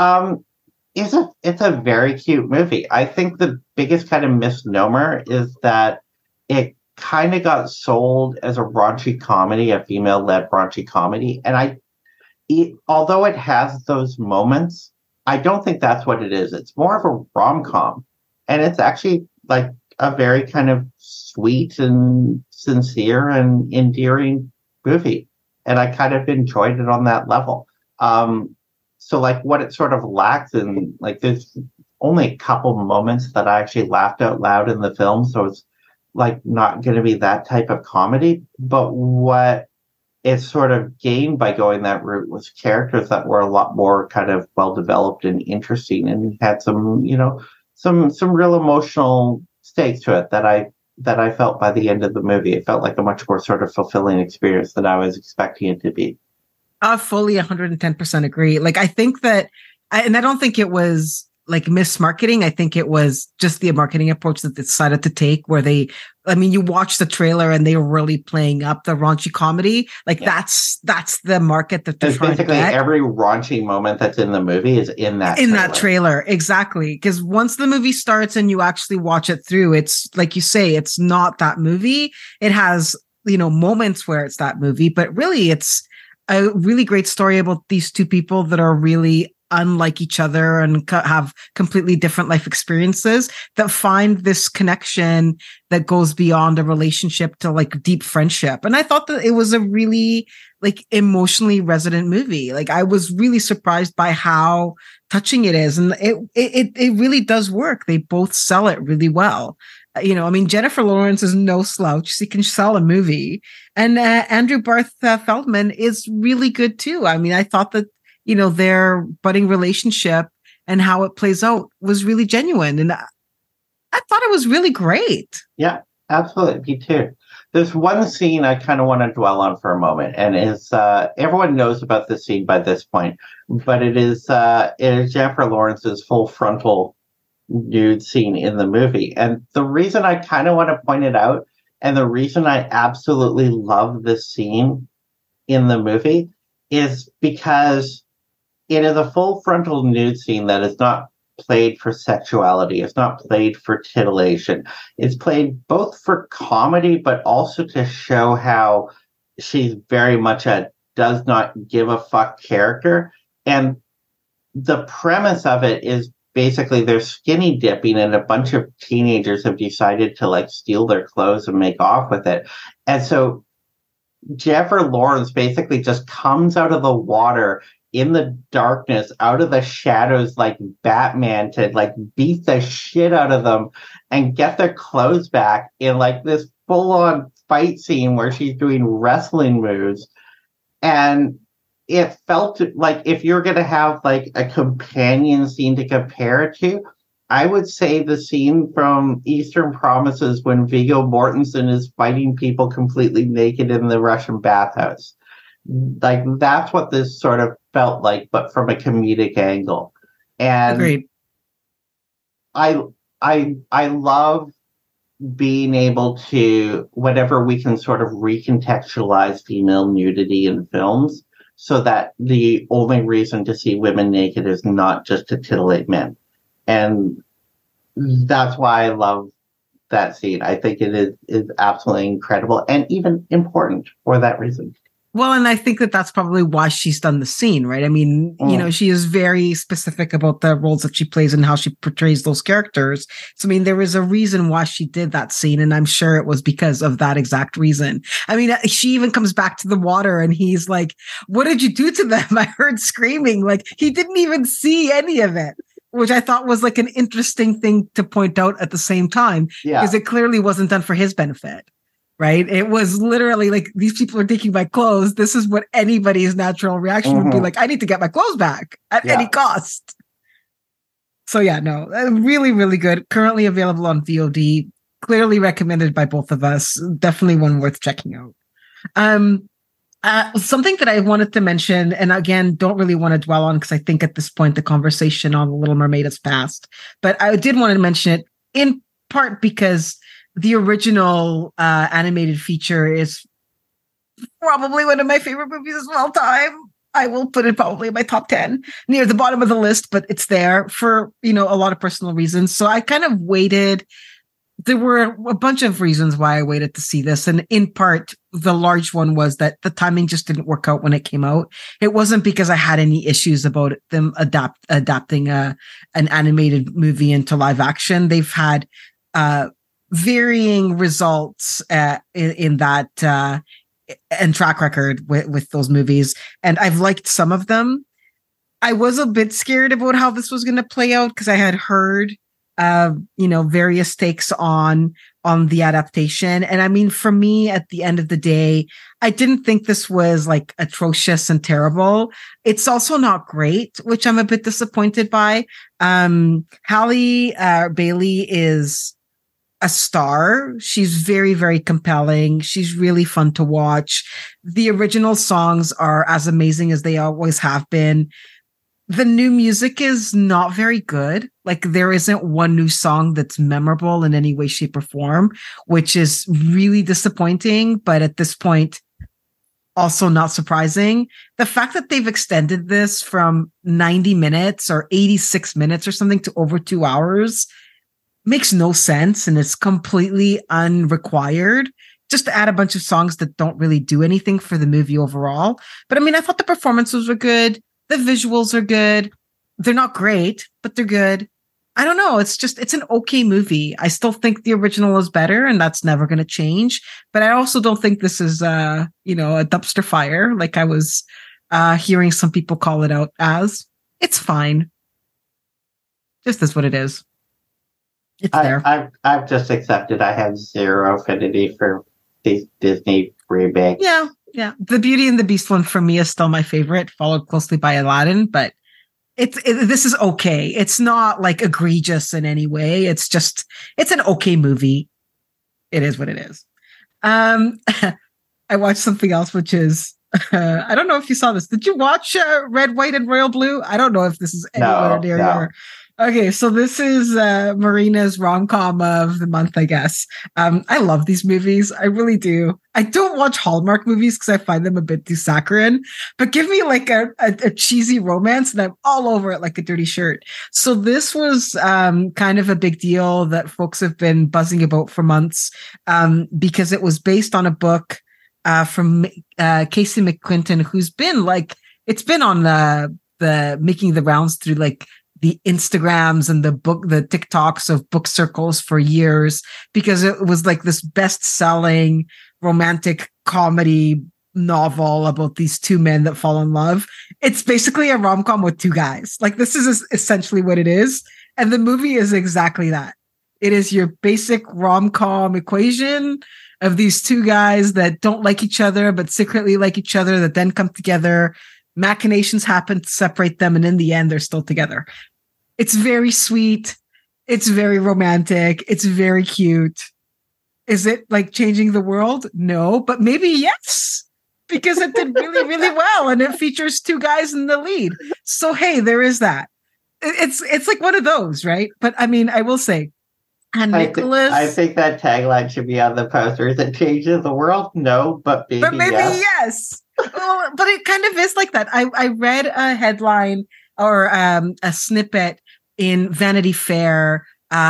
It's a very cute movie. I think the biggest kind of misnomer is that it kind of got sold as a raunchy comedy, a female-led raunchy comedy. And although it has those moments, I don't think that's what it is. It's more of a rom-com. And it's actually like a very kind of sweet and sincere and endearing movie. And I kind of enjoyed it on that level. So like what it sort of lacks in, like there's only a couple moments that I actually laughed out loud in the film. So it's like not going to be that type of comedy. But what it sort of gained by going that route was characters that were a lot more kind of well developed and interesting and had some, some real emotional stakes to it that I felt by the end of the movie. It felt like a much more sort of fulfilling experience than I was expecting it to be.
I fully 110% agree. Like, I think that, and I don't think it was like mismarketing. I think it was just the marketing approach that they decided to take where you watch the trailer and they were really playing up the raunchy comedy. Like that's the market that they're trying to get.
Basically every raunchy moment that's in the movie is in that
trailer. Exactly. Because once the movie starts and you actually watch it through, it's like you say, it's not that movie. It has, moments where it's that movie, but really it's a really great story about these two people that are really unlike each other and have completely different life experiences that find this connection that goes beyond a relationship to like deep friendship. And I thought that it was a really like emotionally resonant movie. Like I was really surprised by how touching it is. And it really does work. They both sell it really well. Jennifer Lawrence is no slouch. She can sell a movie. And Andrew Barth Feldman is really good too. I thought that, their budding relationship and how it plays out was really genuine. And I thought it was really great.
Yeah, absolutely. Me too. There's one scene I kind of want to dwell on for a moment. And it's, everyone knows about this scene by this point, but it is Jennifer Lawrence's full frontal nude scene in the movie. And the reason I kind of want to point it out, and the reason I absolutely love this scene in the movie, is because it is a full frontal nude scene that is not played for sexuality. It's not played for titillation. It's played both for comedy, but also to show how she's very much a does not give a fuck character. And the premise of it is basically they're skinny dipping and a bunch of teenagers have decided to like steal their clothes and make off with it. And so Jennifer Lawrence basically just comes out of the water in the darkness, out of the shadows like Batman to like beat the shit out of them and get their clothes back in like this full-on fight scene where she's doing wrestling moves. And it felt like if you're going to have like a companion scene to compare it to, I would say the scene from Eastern Promises when Viggo Mortensen is fighting people completely naked in the Russian bathhouse. Like that's what this sort of felt like, but from a comedic angle. And
agreed.
I love being able to, whenever we can sort of recontextualize female nudity in films, so that the only reason to see women naked is not just to titillate men. And that's why I love that scene. I think it is absolutely incredible and even important for that reason.
Well, and I think that that's probably why she's done the scene, right? She is very specific about the roles that she plays and how she portrays those characters. So, there was a reason why she did that scene, and I'm sure it was because of that exact reason. She even comes back to the water and he's like, "What did you do to them?" I heard screaming. Like, he didn't even see any of it, which I thought was like an interesting thing to point out at the same time, because it clearly wasn't done for his benefit. Right? It was literally like, these people are taking my clothes. This is what anybody's natural reaction would be like. I need to get my clothes back at any cost. So really, really good. Currently available on VOD. clearly recommended by both of us. Definitely one worth checking out. Something that I wanted to mention, and again, don't really want to dwell on because I think at this point the conversation on The Little Mermaid has passed. But I did want to mention it in part because the original animated feature is probably one of my favorite movies of all time. I will put it probably in my top 10, near the bottom of the list, but it's there for, a lot of personal reasons. So I kind of waited. There were a bunch of reasons why I waited to see this. And in part, the large one was that the timing just didn't work out when it came out. It wasn't because I had any issues about them adapting an animated movie into live action. They've had varying results in that and track record with those movies. And I've liked some of them. I was a bit scared about how this was going to play out because I had heard various takes on the adaptation. And I mean, for me, at the end of the day, I didn't think this was like atrocious and terrible. It's also not great, which I'm a bit disappointed by. Halle Bailey is a star. She's very, very compelling. She's really fun to watch. The original songs are as amazing as they always have been. The new music is not very good. Like there isn't one new song that's memorable in any way, shape, or form, which is really disappointing. But at this point, also not surprising. The fact that they've extended this from 90 minutes or 86 minutes or something to over 2 hours makes no sense. And it's completely unrequired just to add a bunch of songs that don't really do anything for the movie overall. But I mean, I thought the performances were good. The visuals are good. They're not great, but they're good. I don't know. It's an okay movie. I still think the original is better, and that's never going to change. But I also don't think this is, a dumpster fire like I was hearing some people call it out as. It's fine. Just is what it is. It's there.
I've just accepted I have zero affinity for these Disney remakes.
Yeah. The Beauty and the Beast one for me is still my favorite, followed closely by Aladdin, but this is okay. It's not like egregious in any way. It's an okay movie. It is what it is. I watched something else, which is, I don't know if you saw this. Did you watch Red, White, and Royal Blue? I don't know if this is anywhere near your... Okay, so this is Marina's rom-com of the month, I guess. I love these movies. I really do. I don't watch Hallmark movies because I find them a bit too saccharine, but give me like a cheesy romance and I'm all over it like a dirty shirt. So this was kind of a big deal that folks have been buzzing about for months because it was based on a book from Casey McQuinton, who's been it's been on the making the rounds through like the Instagrams and the TikToks of book circles for years, because it was like this best-selling romantic comedy novel about these two men that fall in love. It's basically a rom-com with two guys. Like this is essentially what it is. And the movie is exactly that. It is your basic rom-com equation of these two guys that don't like each other, but secretly like each other, that then come together. Machinations happen to separate them, and in the end, they're still together. It's very sweet. It's very romantic. It's very cute. Is it like changing the world? No, but maybe yes, because it did really, really well, and it features two guys in the lead. So hey, there is that. It's like one of those, right? But I mean, I will say, and Nicholas,
I think that tagline should be on the poster. Is it changing the world? No, but maybe
yes. Well, but it kind of is like that. I read a headline or a snippet in Vanity Fair.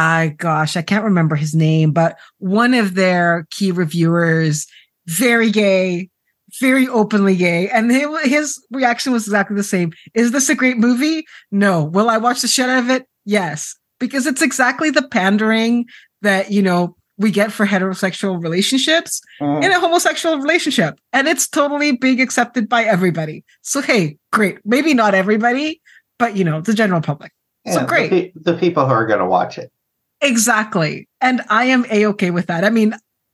Gosh, I can't remember his name, but one of their key reviewers, very gay, very openly gay, and his reaction was exactly the same. Is this a great movie? No. Will I watch the shit out of it? Yes, because it's exactly the pandering that we get for heterosexual relationships in a homosexual relationship. And it's totally being accepted by everybody. So, hey, great. Maybe not everybody, but, the general public. Yeah, so great.
The people who are going to watch it.
Exactly. And I am A-okay with that. I mean,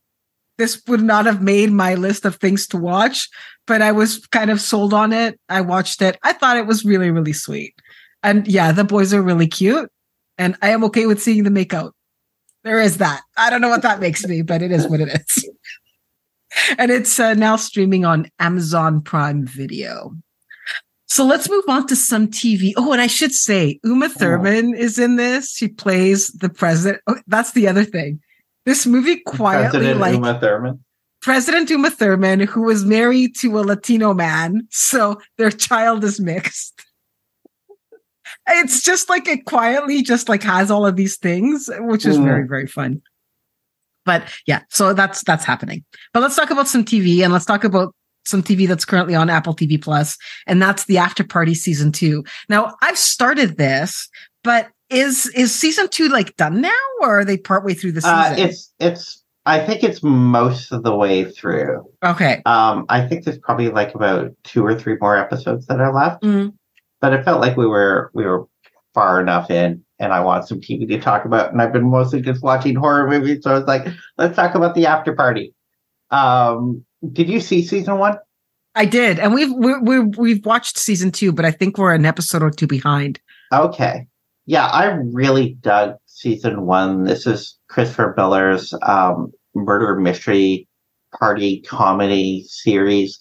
this would not have made my list of things to watch, but I was kind of sold on it. I watched it. I thought it was really, really sweet. And yeah, the boys are really cute. And I am okay with seeing them make out. There is that. I don't know what that makes me, but it is what it is. And it's now streaming on Amazon Prime Video. So let's move on to some TV. Oh, and I should say, Uma Thurman is in this. She plays the president. Oh, that's the other thing. This movie quietly, President Uma Thurman, who was married to a Latino man, so their child is mixed. It's just like it quietly just like has all of these things, which is very, very fun. But yeah, so that's happening. But let's talk about some TV, and let's talk about some TV that's currently on Apple TV Plus, and that's The After Party Season 2. Now, I've started this, but is Season 2 like done now, or are they partway through the season?
I think it's most of the way through.
Okay.
I think there's probably like about 2 or 3 more episodes that are left. But it felt like we were far enough in, and I want some TV to talk about. And I've been mostly just watching horror movies, so I was like, let's talk about The After Party. Did you see season 1?
I did, and we've watched season 2, but I think we're an episode or 2 behind.
Okay, yeah, I really dug season 1. This is Christopher Miller's murder mystery party comedy series.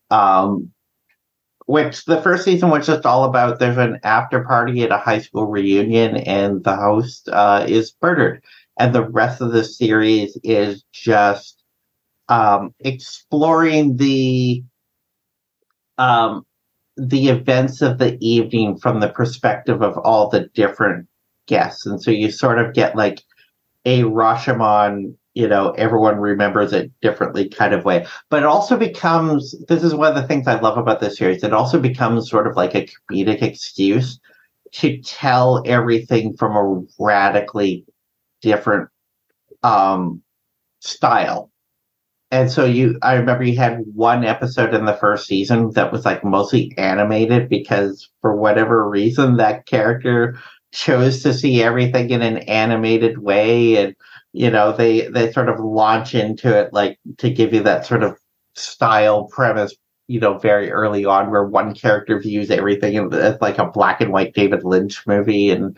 Which the first season was just all about there's an after party at a high school reunion and the host is murdered. And the rest of the series is just exploring the events of the evening from the perspective of all the different guests. And so you sort of get like a Rashomon, everyone remembers it differently kind of way. But it also becomes, this is one of the things I love about this series, it also becomes sort of like a comedic excuse to tell everything from a radically different style. And so I remember you had one episode in the first season that was like mostly animated because for whatever reason that character chose to see everything in an animated way, and they sort of launch into it like to give you that sort of style premise, very early on, where one character views everything as like a black and white David Lynch movie, and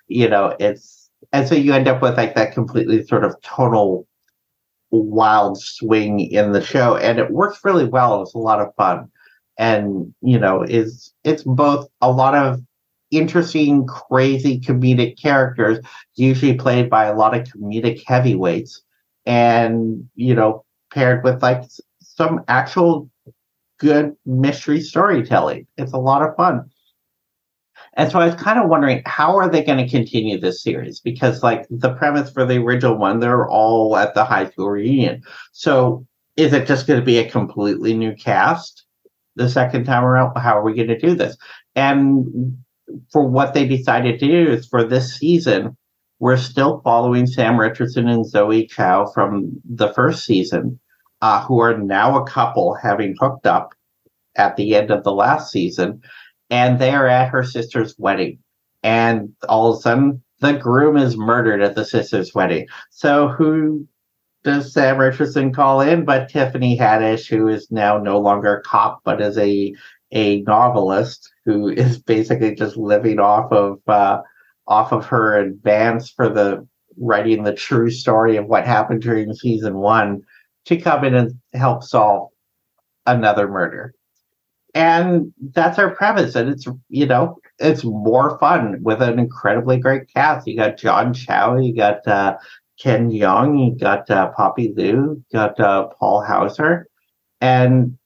so you end up with like that completely sort of total wild swing in the show, and it works really well. It's a lot of fun, and it's both a lot of interesting, crazy comedic characters, usually played by a lot of comedic heavyweights, and paired with like some actual good mystery storytelling. It's a lot of fun. And so I was kind of wondering, how are they going to continue this series? Because like the premise for the original one, they're all at the high school reunion. So is it just going to be a completely new cast the second time around? How are we going to do this? And for what they decided to do is for this season, we're still following Sam Richardson and Zoe Chow from the first season, who are now a couple having hooked up at the end of the last season. And they are at her sister's wedding. And all of a sudden, the groom is murdered at the sister's wedding. So who does Sam Richardson call in but Tiffany Haddish, who is now no longer a cop, but is a novelist who is basically just living off of her advance for the writing the true story of what happened during season 1 to come in and help solve another murder. And that's our premise, and it's more fun with an incredibly great cast. You got John Chow, you got Ken Jeong, you got Poppy Liu, you got Paul Hauser, and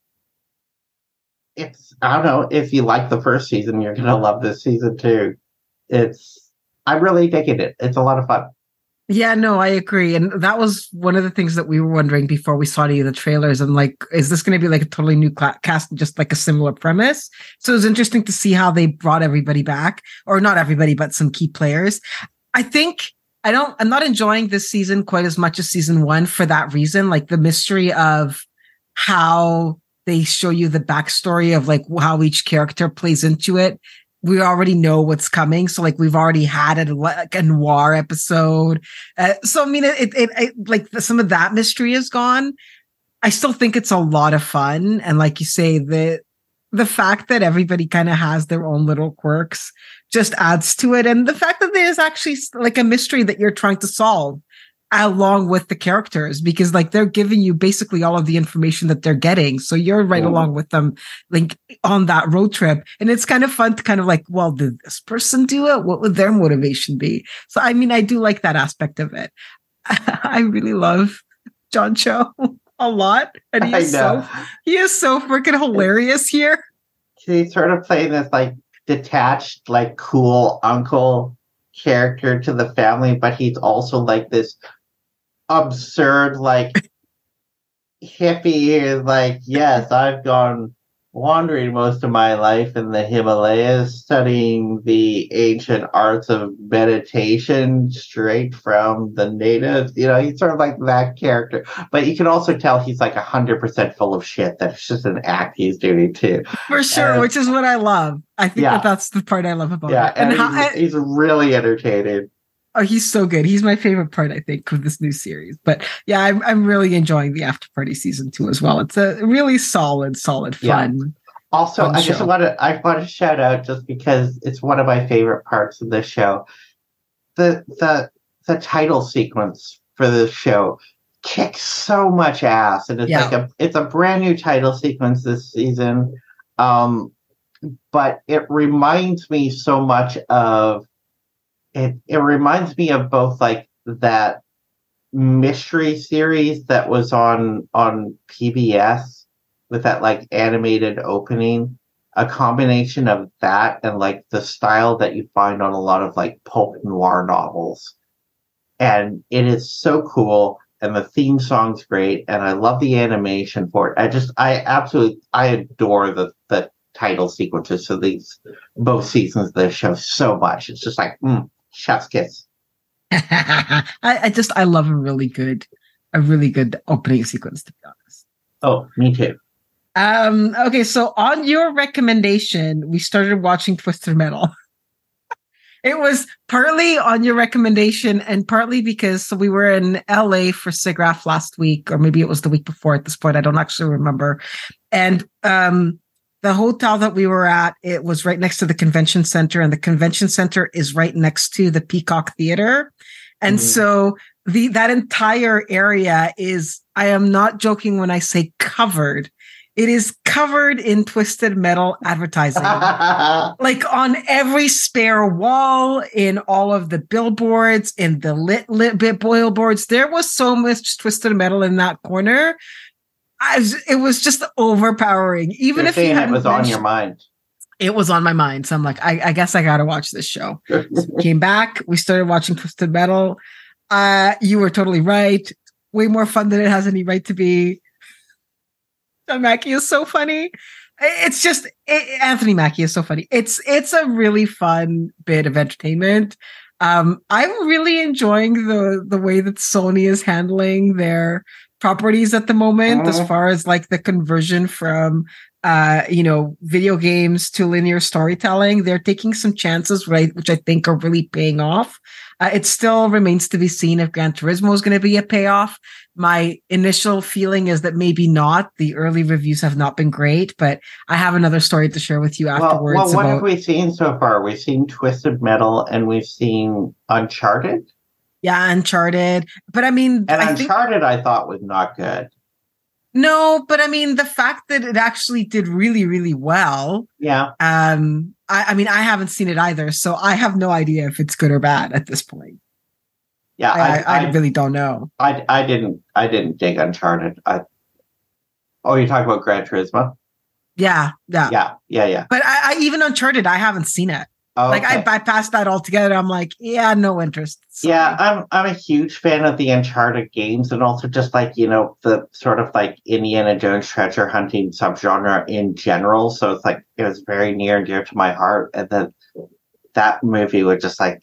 I don't know, if you like the first season, you're gonna love this season too. I'm really digging it. It's a lot of fun.
Yeah, no, I agree. And that was one of the things that we were wondering before we saw any of the trailers. And like, is this going to be like a totally new cast, just like a similar premise? So it was interesting to see how they brought everybody back, or not everybody, but some key players. I think I'm not enjoying this season quite as much as season 1 for that reason. Like the mystery of how they show you the backstory of like how each character plays into it. We already know what's coming. So like we've already had a noir episode. So I mean, it like some of that mystery is gone. I still think it's a lot of fun. And like you say, the fact that everybody kind of has their own little quirks just adds to it. And the fact that there's actually like a mystery that you're trying to solve along with the characters, because like they're giving you basically all of the information that they're getting. So you're right along with them, like on that road trip. And it's kind of fun to kind of like, well, did this person do it? What would their motivation be? So, I mean, I do like that aspect of it. I really love John Cho a lot. And he is so freaking hilarious here.
He's sort of playing this like detached, like cool uncle character to the family, but he's also like this absurd, like hippie, like, yes, I've gone wandering most of my life in the Himalayas, studying the ancient arts of meditation straight from the natives. You know, he's sort of like that character. But you can also tell he's like 100% full of shit. That's just an act he's doing too.
For sure, which is what I love. I think that's the part I love about it.
And he's really entertaining.
Oh, he's so good. He's my favorite part, I think, of this new series. But yeah, I'm really enjoying the After Party season 2 as well. It's a really solid, fun.
Yeah. Also, I want to shout out, just because it's one of my favorite parts of this show, the title sequence for this show kicks so much ass, and it's a brand new title sequence this season. But it reminds me so much of it reminds me of both like that mystery series that was on PBS with that like animated opening, a combination of that and like the style that you find on a lot of like pulp noir novels. And it is so cool, and the theme song's great, and I love the animation for it. I adore the title sequences for both seasons of this show so much. It's just like chef's kiss.
I love a really good opening sequence, to be honest.
Oh, me too.
Okay, so on your recommendation, we started watching Twisted Metal. It was partly on your recommendation and partly because we were in LA for SIGGRAPH last week, or maybe it was the week before at this point. I don't actually remember. And the hotel that we were at, it was right next to the convention center, and the convention center is right next to the Peacock Theater. And so that entire area is, I am not joking when I say covered. It is covered in Twisted Metal advertising. Like on every spare wall, in all of the billboards, in the lit billboards, there was so much Twisted Metal in that corner. It was just overpowering. Even if
it was on your mind.
It was on my mind. So I'm like, I guess I got to watch this show. So we came back. We started watching Twisted Metal. You were totally right. Way more fun than it has any right to be. John Mackie is so funny. It's just Anthony Mackie is so funny. It's a really fun bit of entertainment. I'm really enjoying the way that Sony is handling their properties at the moment, as far as like the conversion from video games to linear storytelling. They're taking some chances, right, which I think are really paying off. It still remains to be seen if Gran Turismo is going to be a payoff. My initial feeling is that maybe not. The early reviews have not been great, but I have another story to share with you afterwards.
Well, what have we seen so far? We've seen Twisted Metal and we've seen Uncharted.
Yeah, Uncharted. But I mean,
Uncharted I thought was not good.
No, but I mean, the fact that it actually did really, really well.
Yeah.
I mean, I haven't seen it either, so I have no idea if it's good or bad at this point.
Yeah,
I really don't know.
I didn't dig Uncharted. You're talking about Gran Turismo?
Yeah.
But
I even Uncharted, I haven't seen it.
Oh,
like I bypassed that altogether. I'm like, yeah, no interest.
Sorry. Yeah, I'm a huge fan of the Uncharted games, and also just like, the sort of like Indiana Jones treasure hunting subgenre in general. So it's like it was very near and dear to my heart. And then that movie was just like,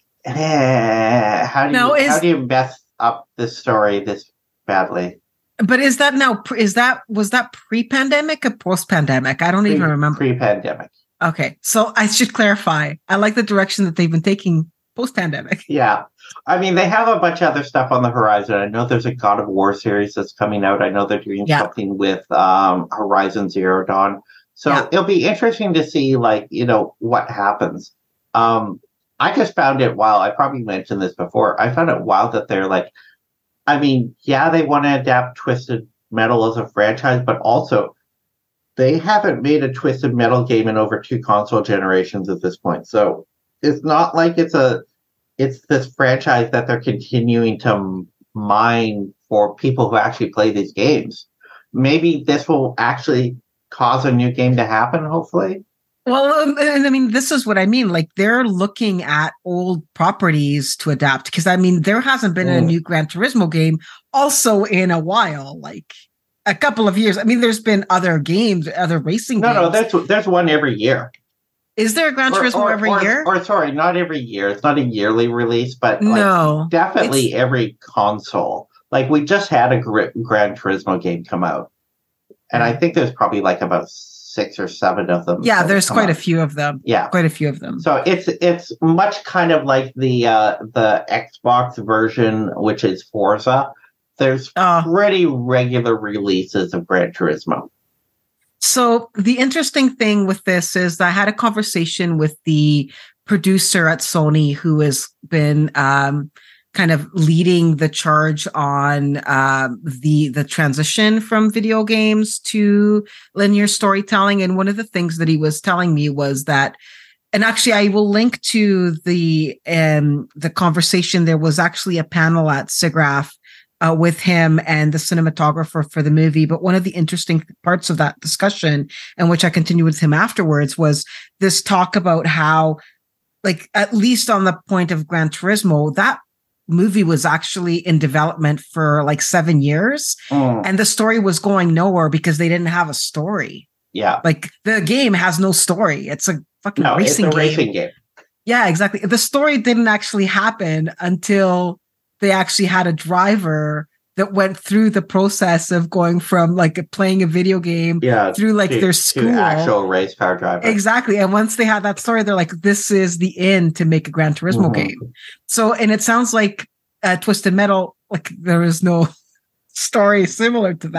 how do you mess up this story this badly?
But was that pre-pandemic or post-pandemic? I don't even remember.
Pre-pandemic.
Okay, so I should clarify. I like the direction that they've been taking post-pandemic.
Yeah. I mean, they have a bunch of other stuff on the horizon. I know there's a God of War series that's coming out. I know they're doing something with Horizon Zero Dawn. So it'll be interesting to see, like, what happens. I just found it wild. I probably mentioned this before. I found it wild that they're like I mean, yeah, they want to adapt Twisted Metal as a franchise, but also they haven't made a Twisted Metal game in over 2 console generations at this point. So it's not like it's this franchise that they're continuing to mine for people who actually play these games. Maybe this will actually cause a new game to happen, hopefully.
Well, and I mean, this is what I mean. Like, they're looking at old properties to adapt because, I mean, there hasn't been a new Gran Turismo game also in a while, like a couple of years. I mean, there's been other games, other racing games.
No, there's one every year.
Is there a Gran Turismo every year?
Or sorry, not every year. It's not a yearly release, but
no,
definitely every console. Like, we just had a Gran Turismo game come out. And I think there's probably like about 6 or 7 of them.
Yeah, there's quite a few of them.
Yeah,
quite a few of them.
So it's much kind of like the Xbox version, which is Forza. There's pretty regular releases of Gran Turismo.
So the interesting thing with this is I had a conversation with the producer at Sony who has been kind of leading the charge on the transition from video games to linear storytelling. And one of the things that he was telling me was that, and actually I will link to the conversation. There was actually a panel at SIGGRAPH with him and the cinematographer for the movie. But one of the interesting parts of that discussion, and which I continued with him afterwards, was this talk about how, like, at least on the point of Gran Turismo, that movie was actually in development for like 7 years and the story was going nowhere because they didn't have a story.
Yeah.
Like, the game has no story. It's a fucking racing game. Yeah, exactly. The story didn't actually happen until they actually had a driver that went through the process of going from like playing a video game through like their school. To
actual race car driver.
Exactly. And once they had that story, they're like, this is the end to make a Gran Turismo game. So, and it sounds like Twisted Metal, like there is no story similar to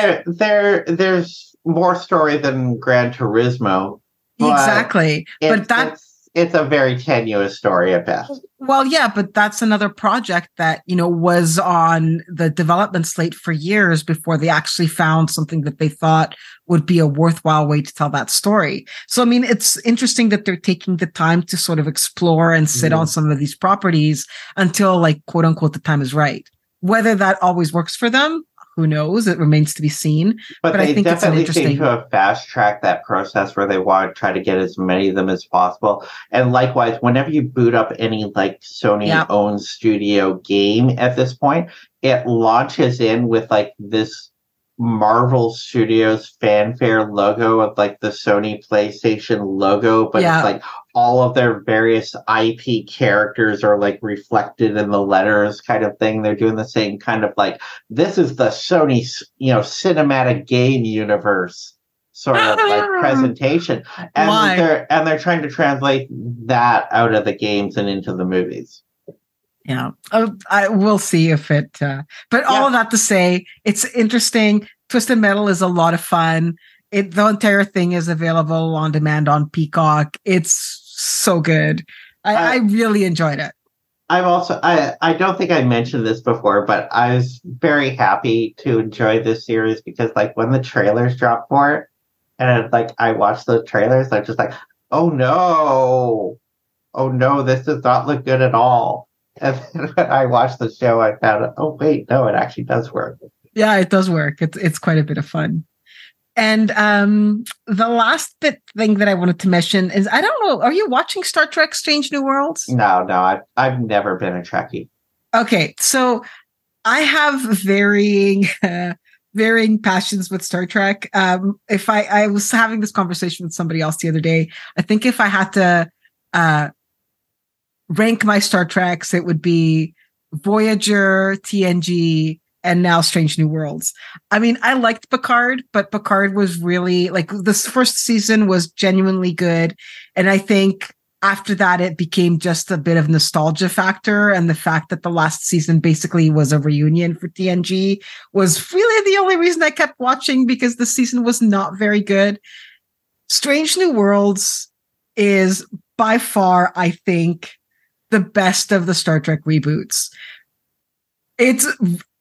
that.
There's more story than Gran Turismo.
Exactly. But
it's a very tenuous story at best.
Well, yeah, but that's another project that, you know, was on the development slate for years before they actually found something that they thought would be a worthwhile way to tell that story. So, I mean, it's interesting that they're taking the time to sort of explore and sit on some of these properties until, like, quote unquote, the time is right. Whether that always works for them, who knows? It remains to be seen.
But I think definitely seem to have fast-tracked that process where they want to try to get as many of them as possible. And likewise, whenever you boot up any like Sony-owned studio game at this point, it launches in with like this Marvel Studios fanfare logo of like the Sony PlayStation logo, but it's like all of their various IP characters are like reflected in the letters kind of thing. They're doing the same kind of like, this is the Sony, you know, cinematic game universe sort of like presentation. And they're trying to translate that out of the games and into the movies.
Yeah, I will see if it. But all of that to say, it's interesting. Twisted Metal is a lot of fun. The entire thing is available on demand on Peacock. It's so good. I really enjoyed it.
I don't think I mentioned this before, but I was very happy to enjoy this series because, like, when the trailers dropped for it, and like I watched the trailers, I'm just like, oh no, this does not look good at all. And then when I watched the show, I found, oh wait, no, it actually does work.
Yeah, it does work. It's quite a bit of fun. And the last thing that I wanted to mention is, I don't know, are you watching Star Trek Strange New Worlds?
No, I've never been a Trekkie.
Okay, so I have varying passions with Star Trek. If I was having this conversation with somebody else the other day, I think if I had to rank my Star Treks, it would be Voyager, TNG, and now Strange New Worlds. I mean, I liked Picard, but Picard was really, like, this first season was genuinely good. And I think after that, it became just a bit of nostalgia factor. And the fact that the last season basically was a reunion for TNG was really the only reason I kept watching, because the season was not very good. Strange New Worlds is by far, I think, the best of the Star Trek reboots. It's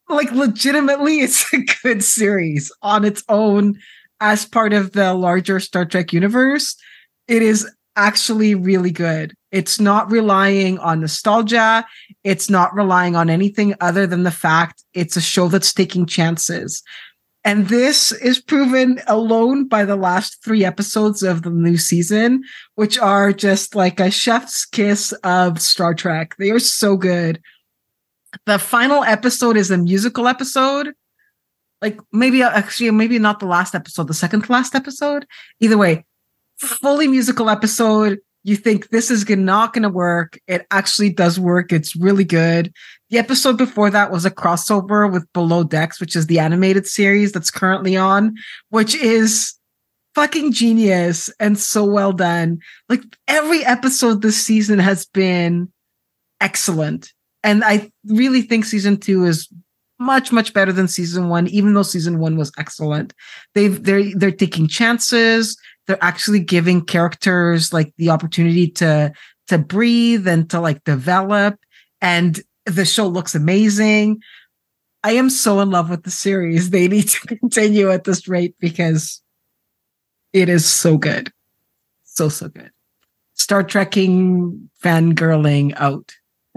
like legitimately, it's a good series on its own as part of the larger Star Trek universe. It is actually really good. It's not relying on nostalgia. It's not relying on anything other than the fact it's a show that's taking chances. And this is proven alone by the last 3 episodes of the new season, which are just like a chef's kiss of Star Trek. They are so good. The final episode is a musical episode. Like maybe not the last episode, the second to last episode. Either way, fully musical episode. You think this is not going to work. It actually does work. It's really good. The episode before that was a crossover with Below Decks, which is the animated series that's currently on, which is fucking genius and so well done. Like every episode this season has been excellent. And I really think season 2 is much, much better than season 1, even though season 1 was excellent. They're taking chances. They're actually giving characters like the opportunity to breathe and to like develop. And the show looks amazing. I am so in love with the series. They need to continue at this rate because it is so good. So good. Star Trekking fangirling out.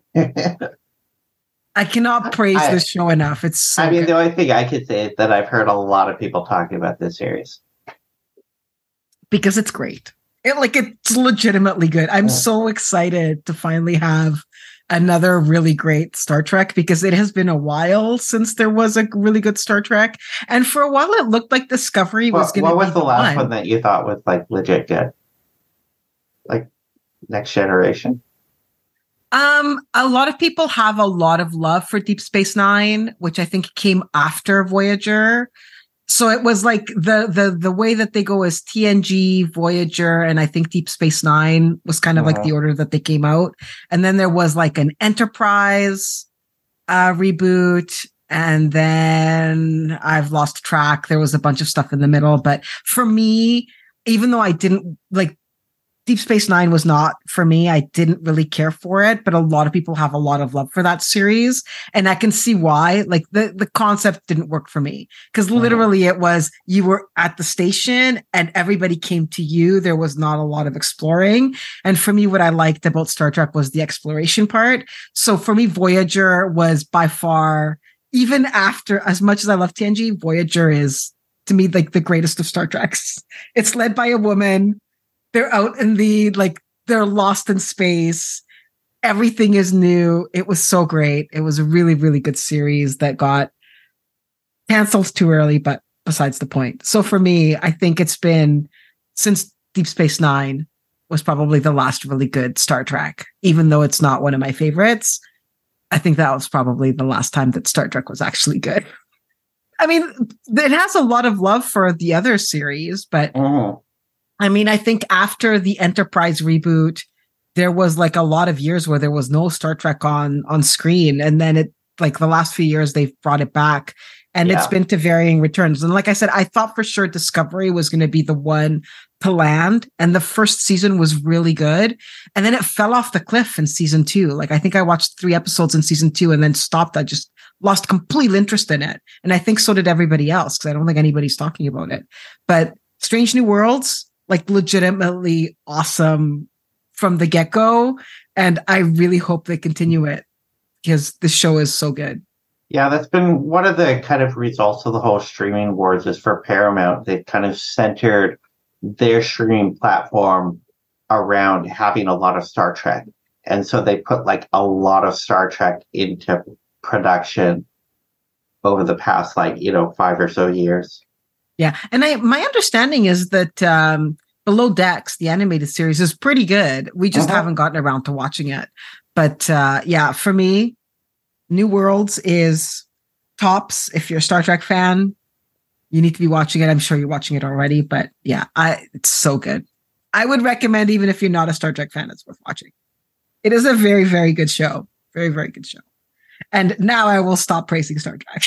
I cannot praise this show enough. It's so good.
The only thing I could say is that I've heard a lot of people talking about this series.
Because it's great. It's legitimately good. I'm so excited to finally have another really great Star Trek because it has been a while since there was a really good Star Trek. And for a while it looked like Discovery was going to be
What was the last one that you thought was like legit good? Like Next Generation?
A lot of people have a lot of love for Deep Space Nine, which I think came after Voyager. So it was like the way that they go is TNG, Voyager, and I think Deep Space Nine was kind of like the order that they came out. And then there was like an Enterprise reboot. And then I've lost track. There was a bunch of stuff in the middle. But for me, even though I didn't like Deep Space Nine was not for me. I didn't really care for it, but a lot of people have a lot of love for that series. And I can see why. Like the concept didn't work for me because literally it was you were at the station and everybody came to you. There was not a lot of exploring. And for me, what I liked about Star Trek was the exploration part. So for me, Voyager was by far, even after as much as I love TNG, Voyager is to me like the greatest of Star Treks. It's led by a woman. They're out in they're lost in space. Everything is new. It was so great. It was a really, really good series that got canceled too early, but besides the point. So for me, I think it's been since Deep Space Nine was probably the last really good Star Trek, even though it's not one of my favorites. I think that was probably the last time that Star Trek was actually good. I mean, it has a lot of love for the other series, but I mean, I think after the Enterprise reboot, there was like a lot of years where there was no Star Trek on screen. And then it like the last few years, they've brought it back and it's been to varying returns. And like I said, I thought for sure Discovery was going to be the one to land. And the first season was really good. And then it fell off the cliff in season 2. Like I think I watched 3 episodes in season 2 and then stopped. I just lost complete interest in it. And I think so did everybody else because I don't think anybody's talking about it. But Strange New Worlds, like legitimately awesome from the get-go. And I really hope they continue it because the show is so good.
Yeah, that's been one of the kind of results of the whole streaming wars is for Paramount. They've kind of centered their streaming platform around having a lot of Star Trek. And so they put like a lot of Star Trek into production over the past 5 or so years.
Yeah. And my understanding is that Below Decks, the animated series, is pretty good. We just haven't gotten around to watching it. But for me, New Worlds is tops. If you're a Star Trek fan, you need to be watching it. I'm sure you're watching it already. But yeah, it's so good. I would recommend, even if you're not a Star Trek fan, it's worth watching. It is a very, very good show. Very, very good show. And now I will stop praising Star Trek.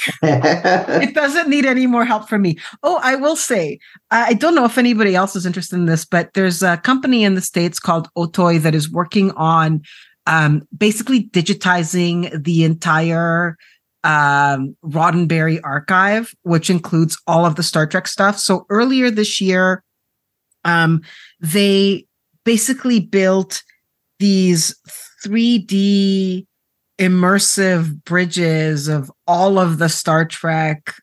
It doesn't need any more help from me. Oh, I will say, I don't know if anybody else is interested in this, but there's a company in the States called Otoy that is working on basically digitizing the entire Roddenberry archive, which includes all of the Star Trek stuff. So earlier this year, they basically built these 3D immersive bridges of all of the Star Trek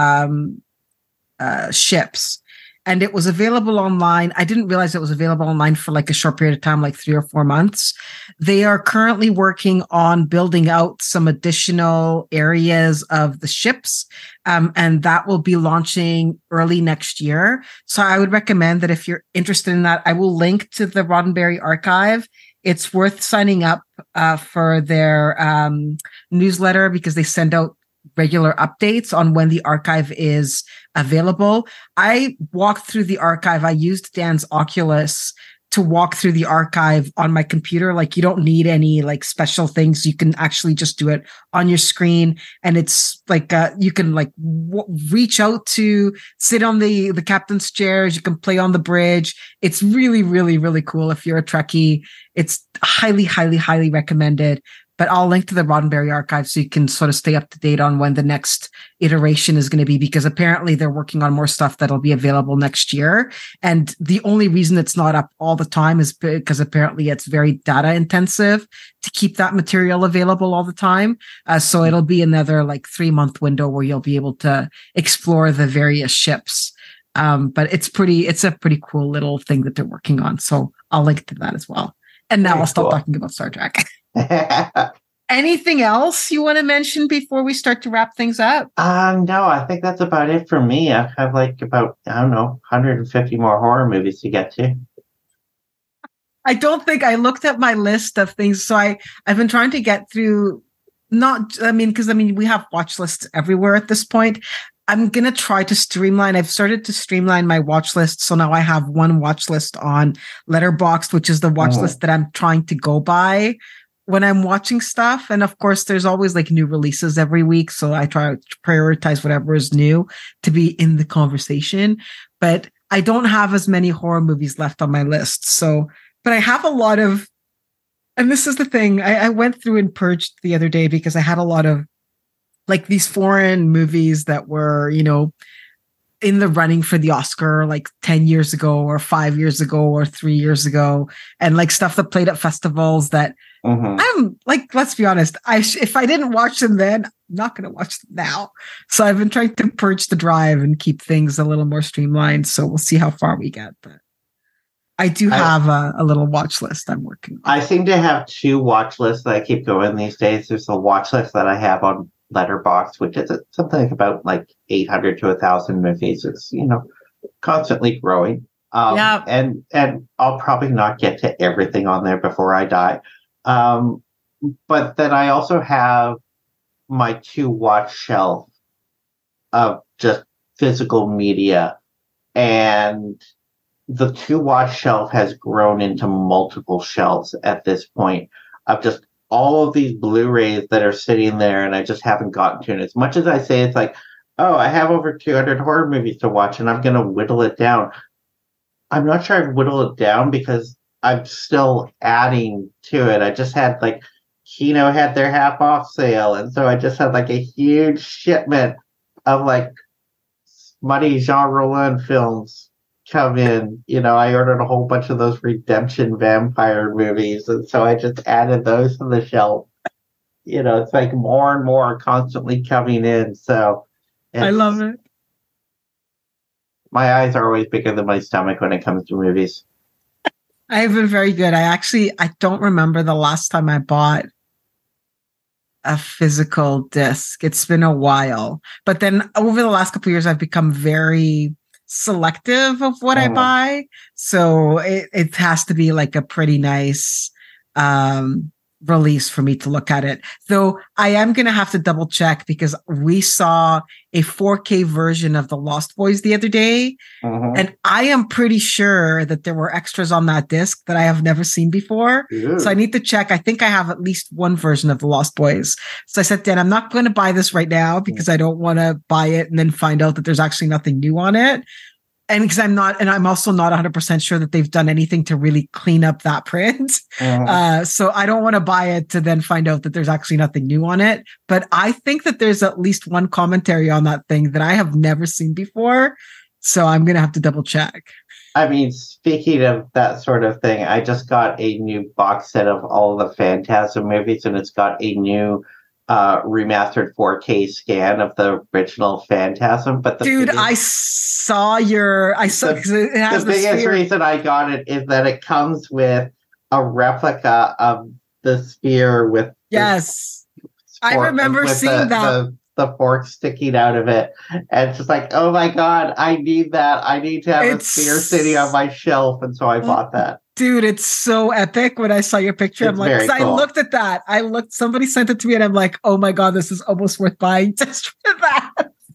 ships. And it was available online. I didn't realize it was available online for like a short period of time, like 3 or 4 months. They are currently working on building out some additional areas of the ships. And that will be launching early next year. So I would recommend that if you're interested in that, I will link to the Roddenberry archive. It's worth signing up for their newsletter because they send out regular updates on when the archive is available. I walked through the archive. I used Dan's Oculus to walk through the archive on my computer. Like, you don't need any like special things. You can actually just do it on your screen. And it's like, you can like reach out to sit on the captain's chairs. You can play on the bridge. It's really, really, really cool. If you're a Trekkie, it's highly, highly, highly recommended. But I'll link to the Roddenberry archive so you can sort of stay up to date on when the next iteration is going to be, because apparently they're working on more stuff that'll be available next year. And the only reason it's not up all the time is because apparently it's very data intensive to keep that material available all the time. So it'll be another like 3-month window where you'll be able to explore the various ships. But it's a pretty cool little thing that they're working on. So I'll link to that as well. And now I'll stop talking about Star Trek. Anything else you want to mention before we start to wrap things up?
No, I think that's about it for me. I have like about, 150 more horror movies to get to.
I don't think I looked at my list of things. So I've been trying to get through, because we have watch lists everywhere at this point. I'm going to try to streamline. I've started to streamline my watch list. So now I have one watch list on Letterboxd, which is the watch list that I'm trying to go by when I'm watching stuff. And of course, there's always like new releases every week. So I try to prioritize whatever is new to be in the conversation. But I don't have as many horror movies left on my list. So, but I have a lot of, and this is the thing, I went through and purged the other day because I had a lot of like these foreign movies that were, in the running for the Oscar like 10 years ago or 5 years ago or 3 years ago, and like stuff that played at festivals that I'm like, let's be honest, if I didn't watch them then, I'm not going to watch them now. So I've been trying to purge the drive and keep things a little more streamlined. So we'll see how far we get. But I do have a little watch list I'm working on.
I seem to have 2 watch lists that I keep going these days. There's a watch list that I have on Letterboxd, which is something about like 800 to 1,000 movies. It's constantly growing. And I'll probably not get to everything on there before I die. But then I also have my 2 watch shelf of just physical media, and the 2 watch shelf has grown into multiple shelves at this point of just all of these Blu-rays that are sitting there, and I just haven't gotten to it. As much as I say it's like, oh, I have over 200 horror movies to watch, and I'm going to whittle it down. I'm not sure I'd whittle it down because I'm still adding to it. I just had like, Kino had their half off sale, and so I just had like a huge shipment of like smutty Jean Rollin films come in. I ordered a whole bunch of those redemption vampire movies, and so I just added those to the shelf. It's like more and more constantly coming in. So
I love it.
My eyes are always bigger than my stomach when it comes to movies.
I have been very good. I don't remember the last time I bought a physical disc. It's been a while. But then over the last couple of years, I've become very selective of what I buy. So it has to be like a pretty nice release for me to look at it. Though I am going to have to double check because we saw a 4K version of The Lost Boys the other day. And I am pretty sure that there were extras on that disc that I have never seen before. So I need to check. I think I have at least one version of The Lost Boys. So I said, Dan, I'm not going to buy this right now because I don't want to buy it and then find out that there's actually nothing new on it. And because I'm also not 100% sure that they've done anything to really clean up that print. So I don't want to buy it to then find out that there's actually nothing new on it. But I think that there's at least one commentary on that thing that I have never seen before. So I'm going to have to double check.
I mean, speaking of that sort of thing, I just got a new box set of all the Phantasm movies, and it's got a new remastered 4K scan of the original Phantasm. But
I saw the, it has
the biggest reason I got it is that it comes with a replica of the sphere with
I remember seeing that.
The fork sticking out of it. And it's just like, oh my God, I need that. I need to have a sphere sitting on my shelf. And so I bought that.
Dude, it's so epic. When I saw your picture, I'm like, cool. I looked at that. Somebody sent it to me and I'm like, oh my God, this is almost worth buying just for that.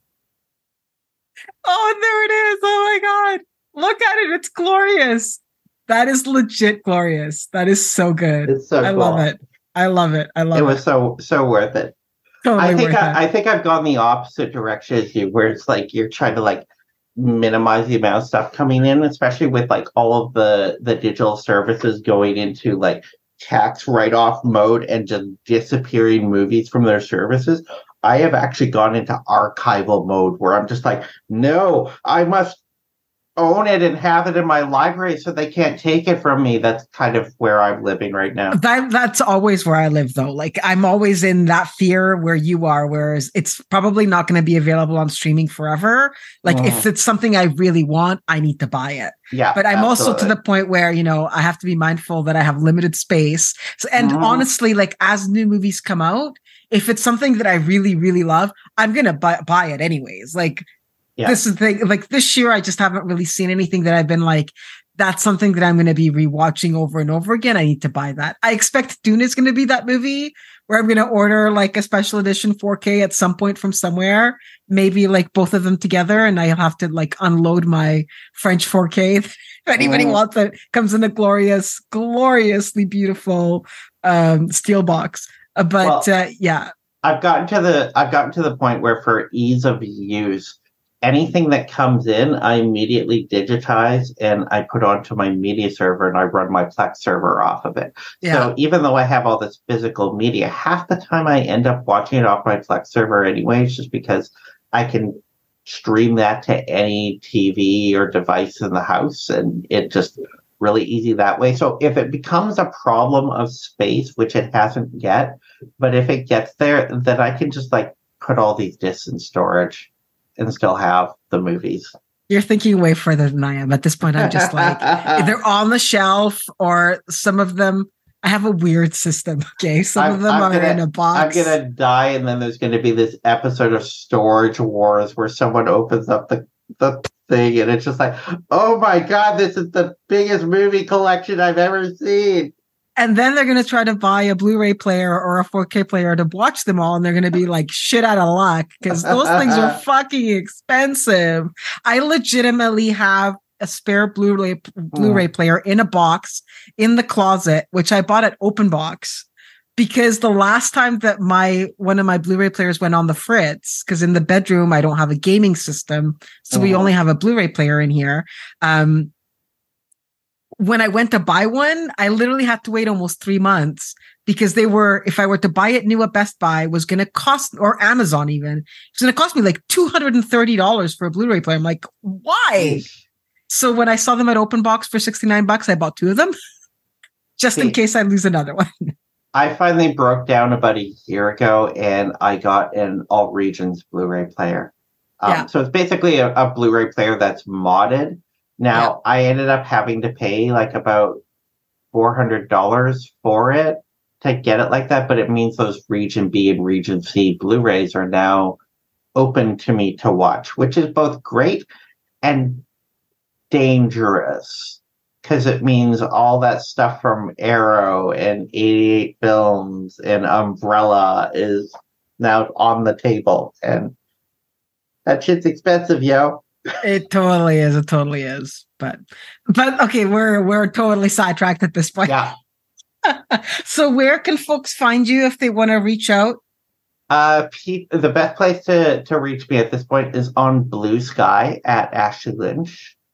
Oh, there it is. Oh my God. Look at it. It's glorious. That is legit glorious. That is so good.
It's so cool.
Love it. I love it. It
was so worth it.
Totally
I think I've gone the opposite direction as you, where it's like you're trying to like minimize the amount of stuff coming in, especially with like all of the digital services going into like tax write-off mode and just disappearing movies from their services. I have actually gone into archival mode where I'm just like, no, I must own it and have it in my library so they can't take it from me. That's kind of where I'm living right now.
That's always where I live, though. Like, I'm always in that fear where you are, whereas it's probably not going to be available on streaming forever. Like, if it's something I really want, I need to buy it.
Yeah,
but I'm also to the point where, I have to be mindful that I have limited space. So, and honestly, like, as new movies come out, if it's something that I really, really love, I'm going to buy it anyways. Like, this is the thing. Like, this year, I just haven't really seen anything that I've been like, that's something that I'm going to be rewatching over and over again. I need to buy that. I expect Dune is going to be that movie where I'm going to order like a special edition 4K at some point from somewhere, maybe like both of them together. And I'll have to like unload my French 4K. If anybody wants it, comes in a gloriously beautiful steel box. I've gotten
to the point where, for ease of use, anything that comes in, I immediately digitize and I put onto my media server, and I run my Plex server off of it. Yeah. So even though I have all this physical media, half the time I end up watching it off my Plex server anyways, just because I can stream that to any TV or device in the house, and it just really easy that way. So if it becomes a problem of space, which it hasn't yet, but if it gets there, then I can just like put all these discs in storage and still have the movies.
You're thinking way further than I am. At this point, I'm just like, they're on the shelf, or some of them, I have a weird system, okay? Some of them are in a box.
I'm going to die, and then there's going to be this episode of Storage Wars where someone opens up the thing, and it's just like, oh my God, this is the biggest movie collection I've ever seen.
And then they're going to try to buy a Blu-ray player or a 4K player to watch them all. And they're going to be like shit out of luck because those things are fucking expensive. I legitimately have a spare Blu-ray player in a box in the closet, which I bought at Open Box, because the last time that one of my Blu-ray players went on the fritz, because in the bedroom, I don't have a gaming system. So we only have a Blu-ray player in here. When I went to buy one, I literally had to wait almost 3 months because if I were to buy it new at Best Buy, was going to cost, or Amazon even, it's going to cost me like $230 for a Blu-ray player. I'm like, why? So when I saw them at Open Box for $69, I bought 2 of them just in case I lose another one.
I finally broke down about a year ago, and I got an All Regions Blu-ray player. So it's basically a Blu-ray player that's modded. Now, I ended up having to pay like about $400 for it to get it like that, but it means those Region B and Region C Blu-rays are now open to me to watch, which is both great and dangerous, because it means all that stuff from Arrow and 88 Films and Umbrella is now on the table, and that shit's expensive, yo.
It totally is. But okay, we're totally sidetracked at this point.
Yeah.
So where can folks find you if they want to reach out?
The best place to reach me at this point is on Blue Sky at Ashley Lynch.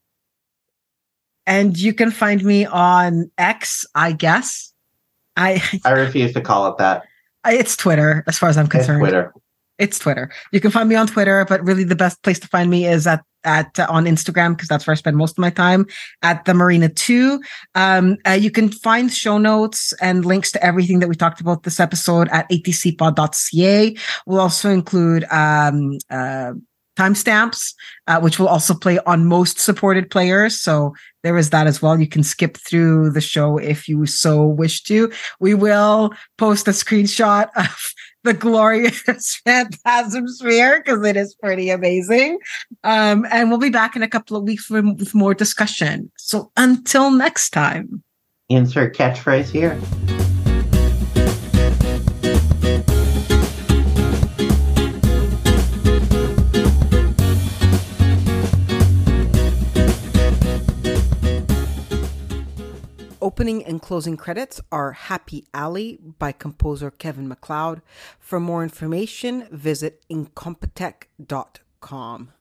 And you can find me on X, I guess.
I refuse to call it that.
It's Twitter, as far as I'm
It's
concerned.
Twitter.
It's Twitter. You can find me on Twitter, but really the best place to find me is at on Instagram, because that's where I spend most of my time, at the Marina 2. You can find show notes and links to everything that we talked about this episode at atcpod.ca. We'll also include timestamps, which will also play on most supported players. So there is that as well. You can skip through the show if you so wish to. We will post a screenshot of the glorious Phantasm Sphere, because it is pretty amazing. And we'll be back in a couple of weeks with more discussion. So until next time.
Insert catchphrase here.
Opening and closing credits are Happy Alley by composer Kevin MacLeod. For more information, visit incompetech.com.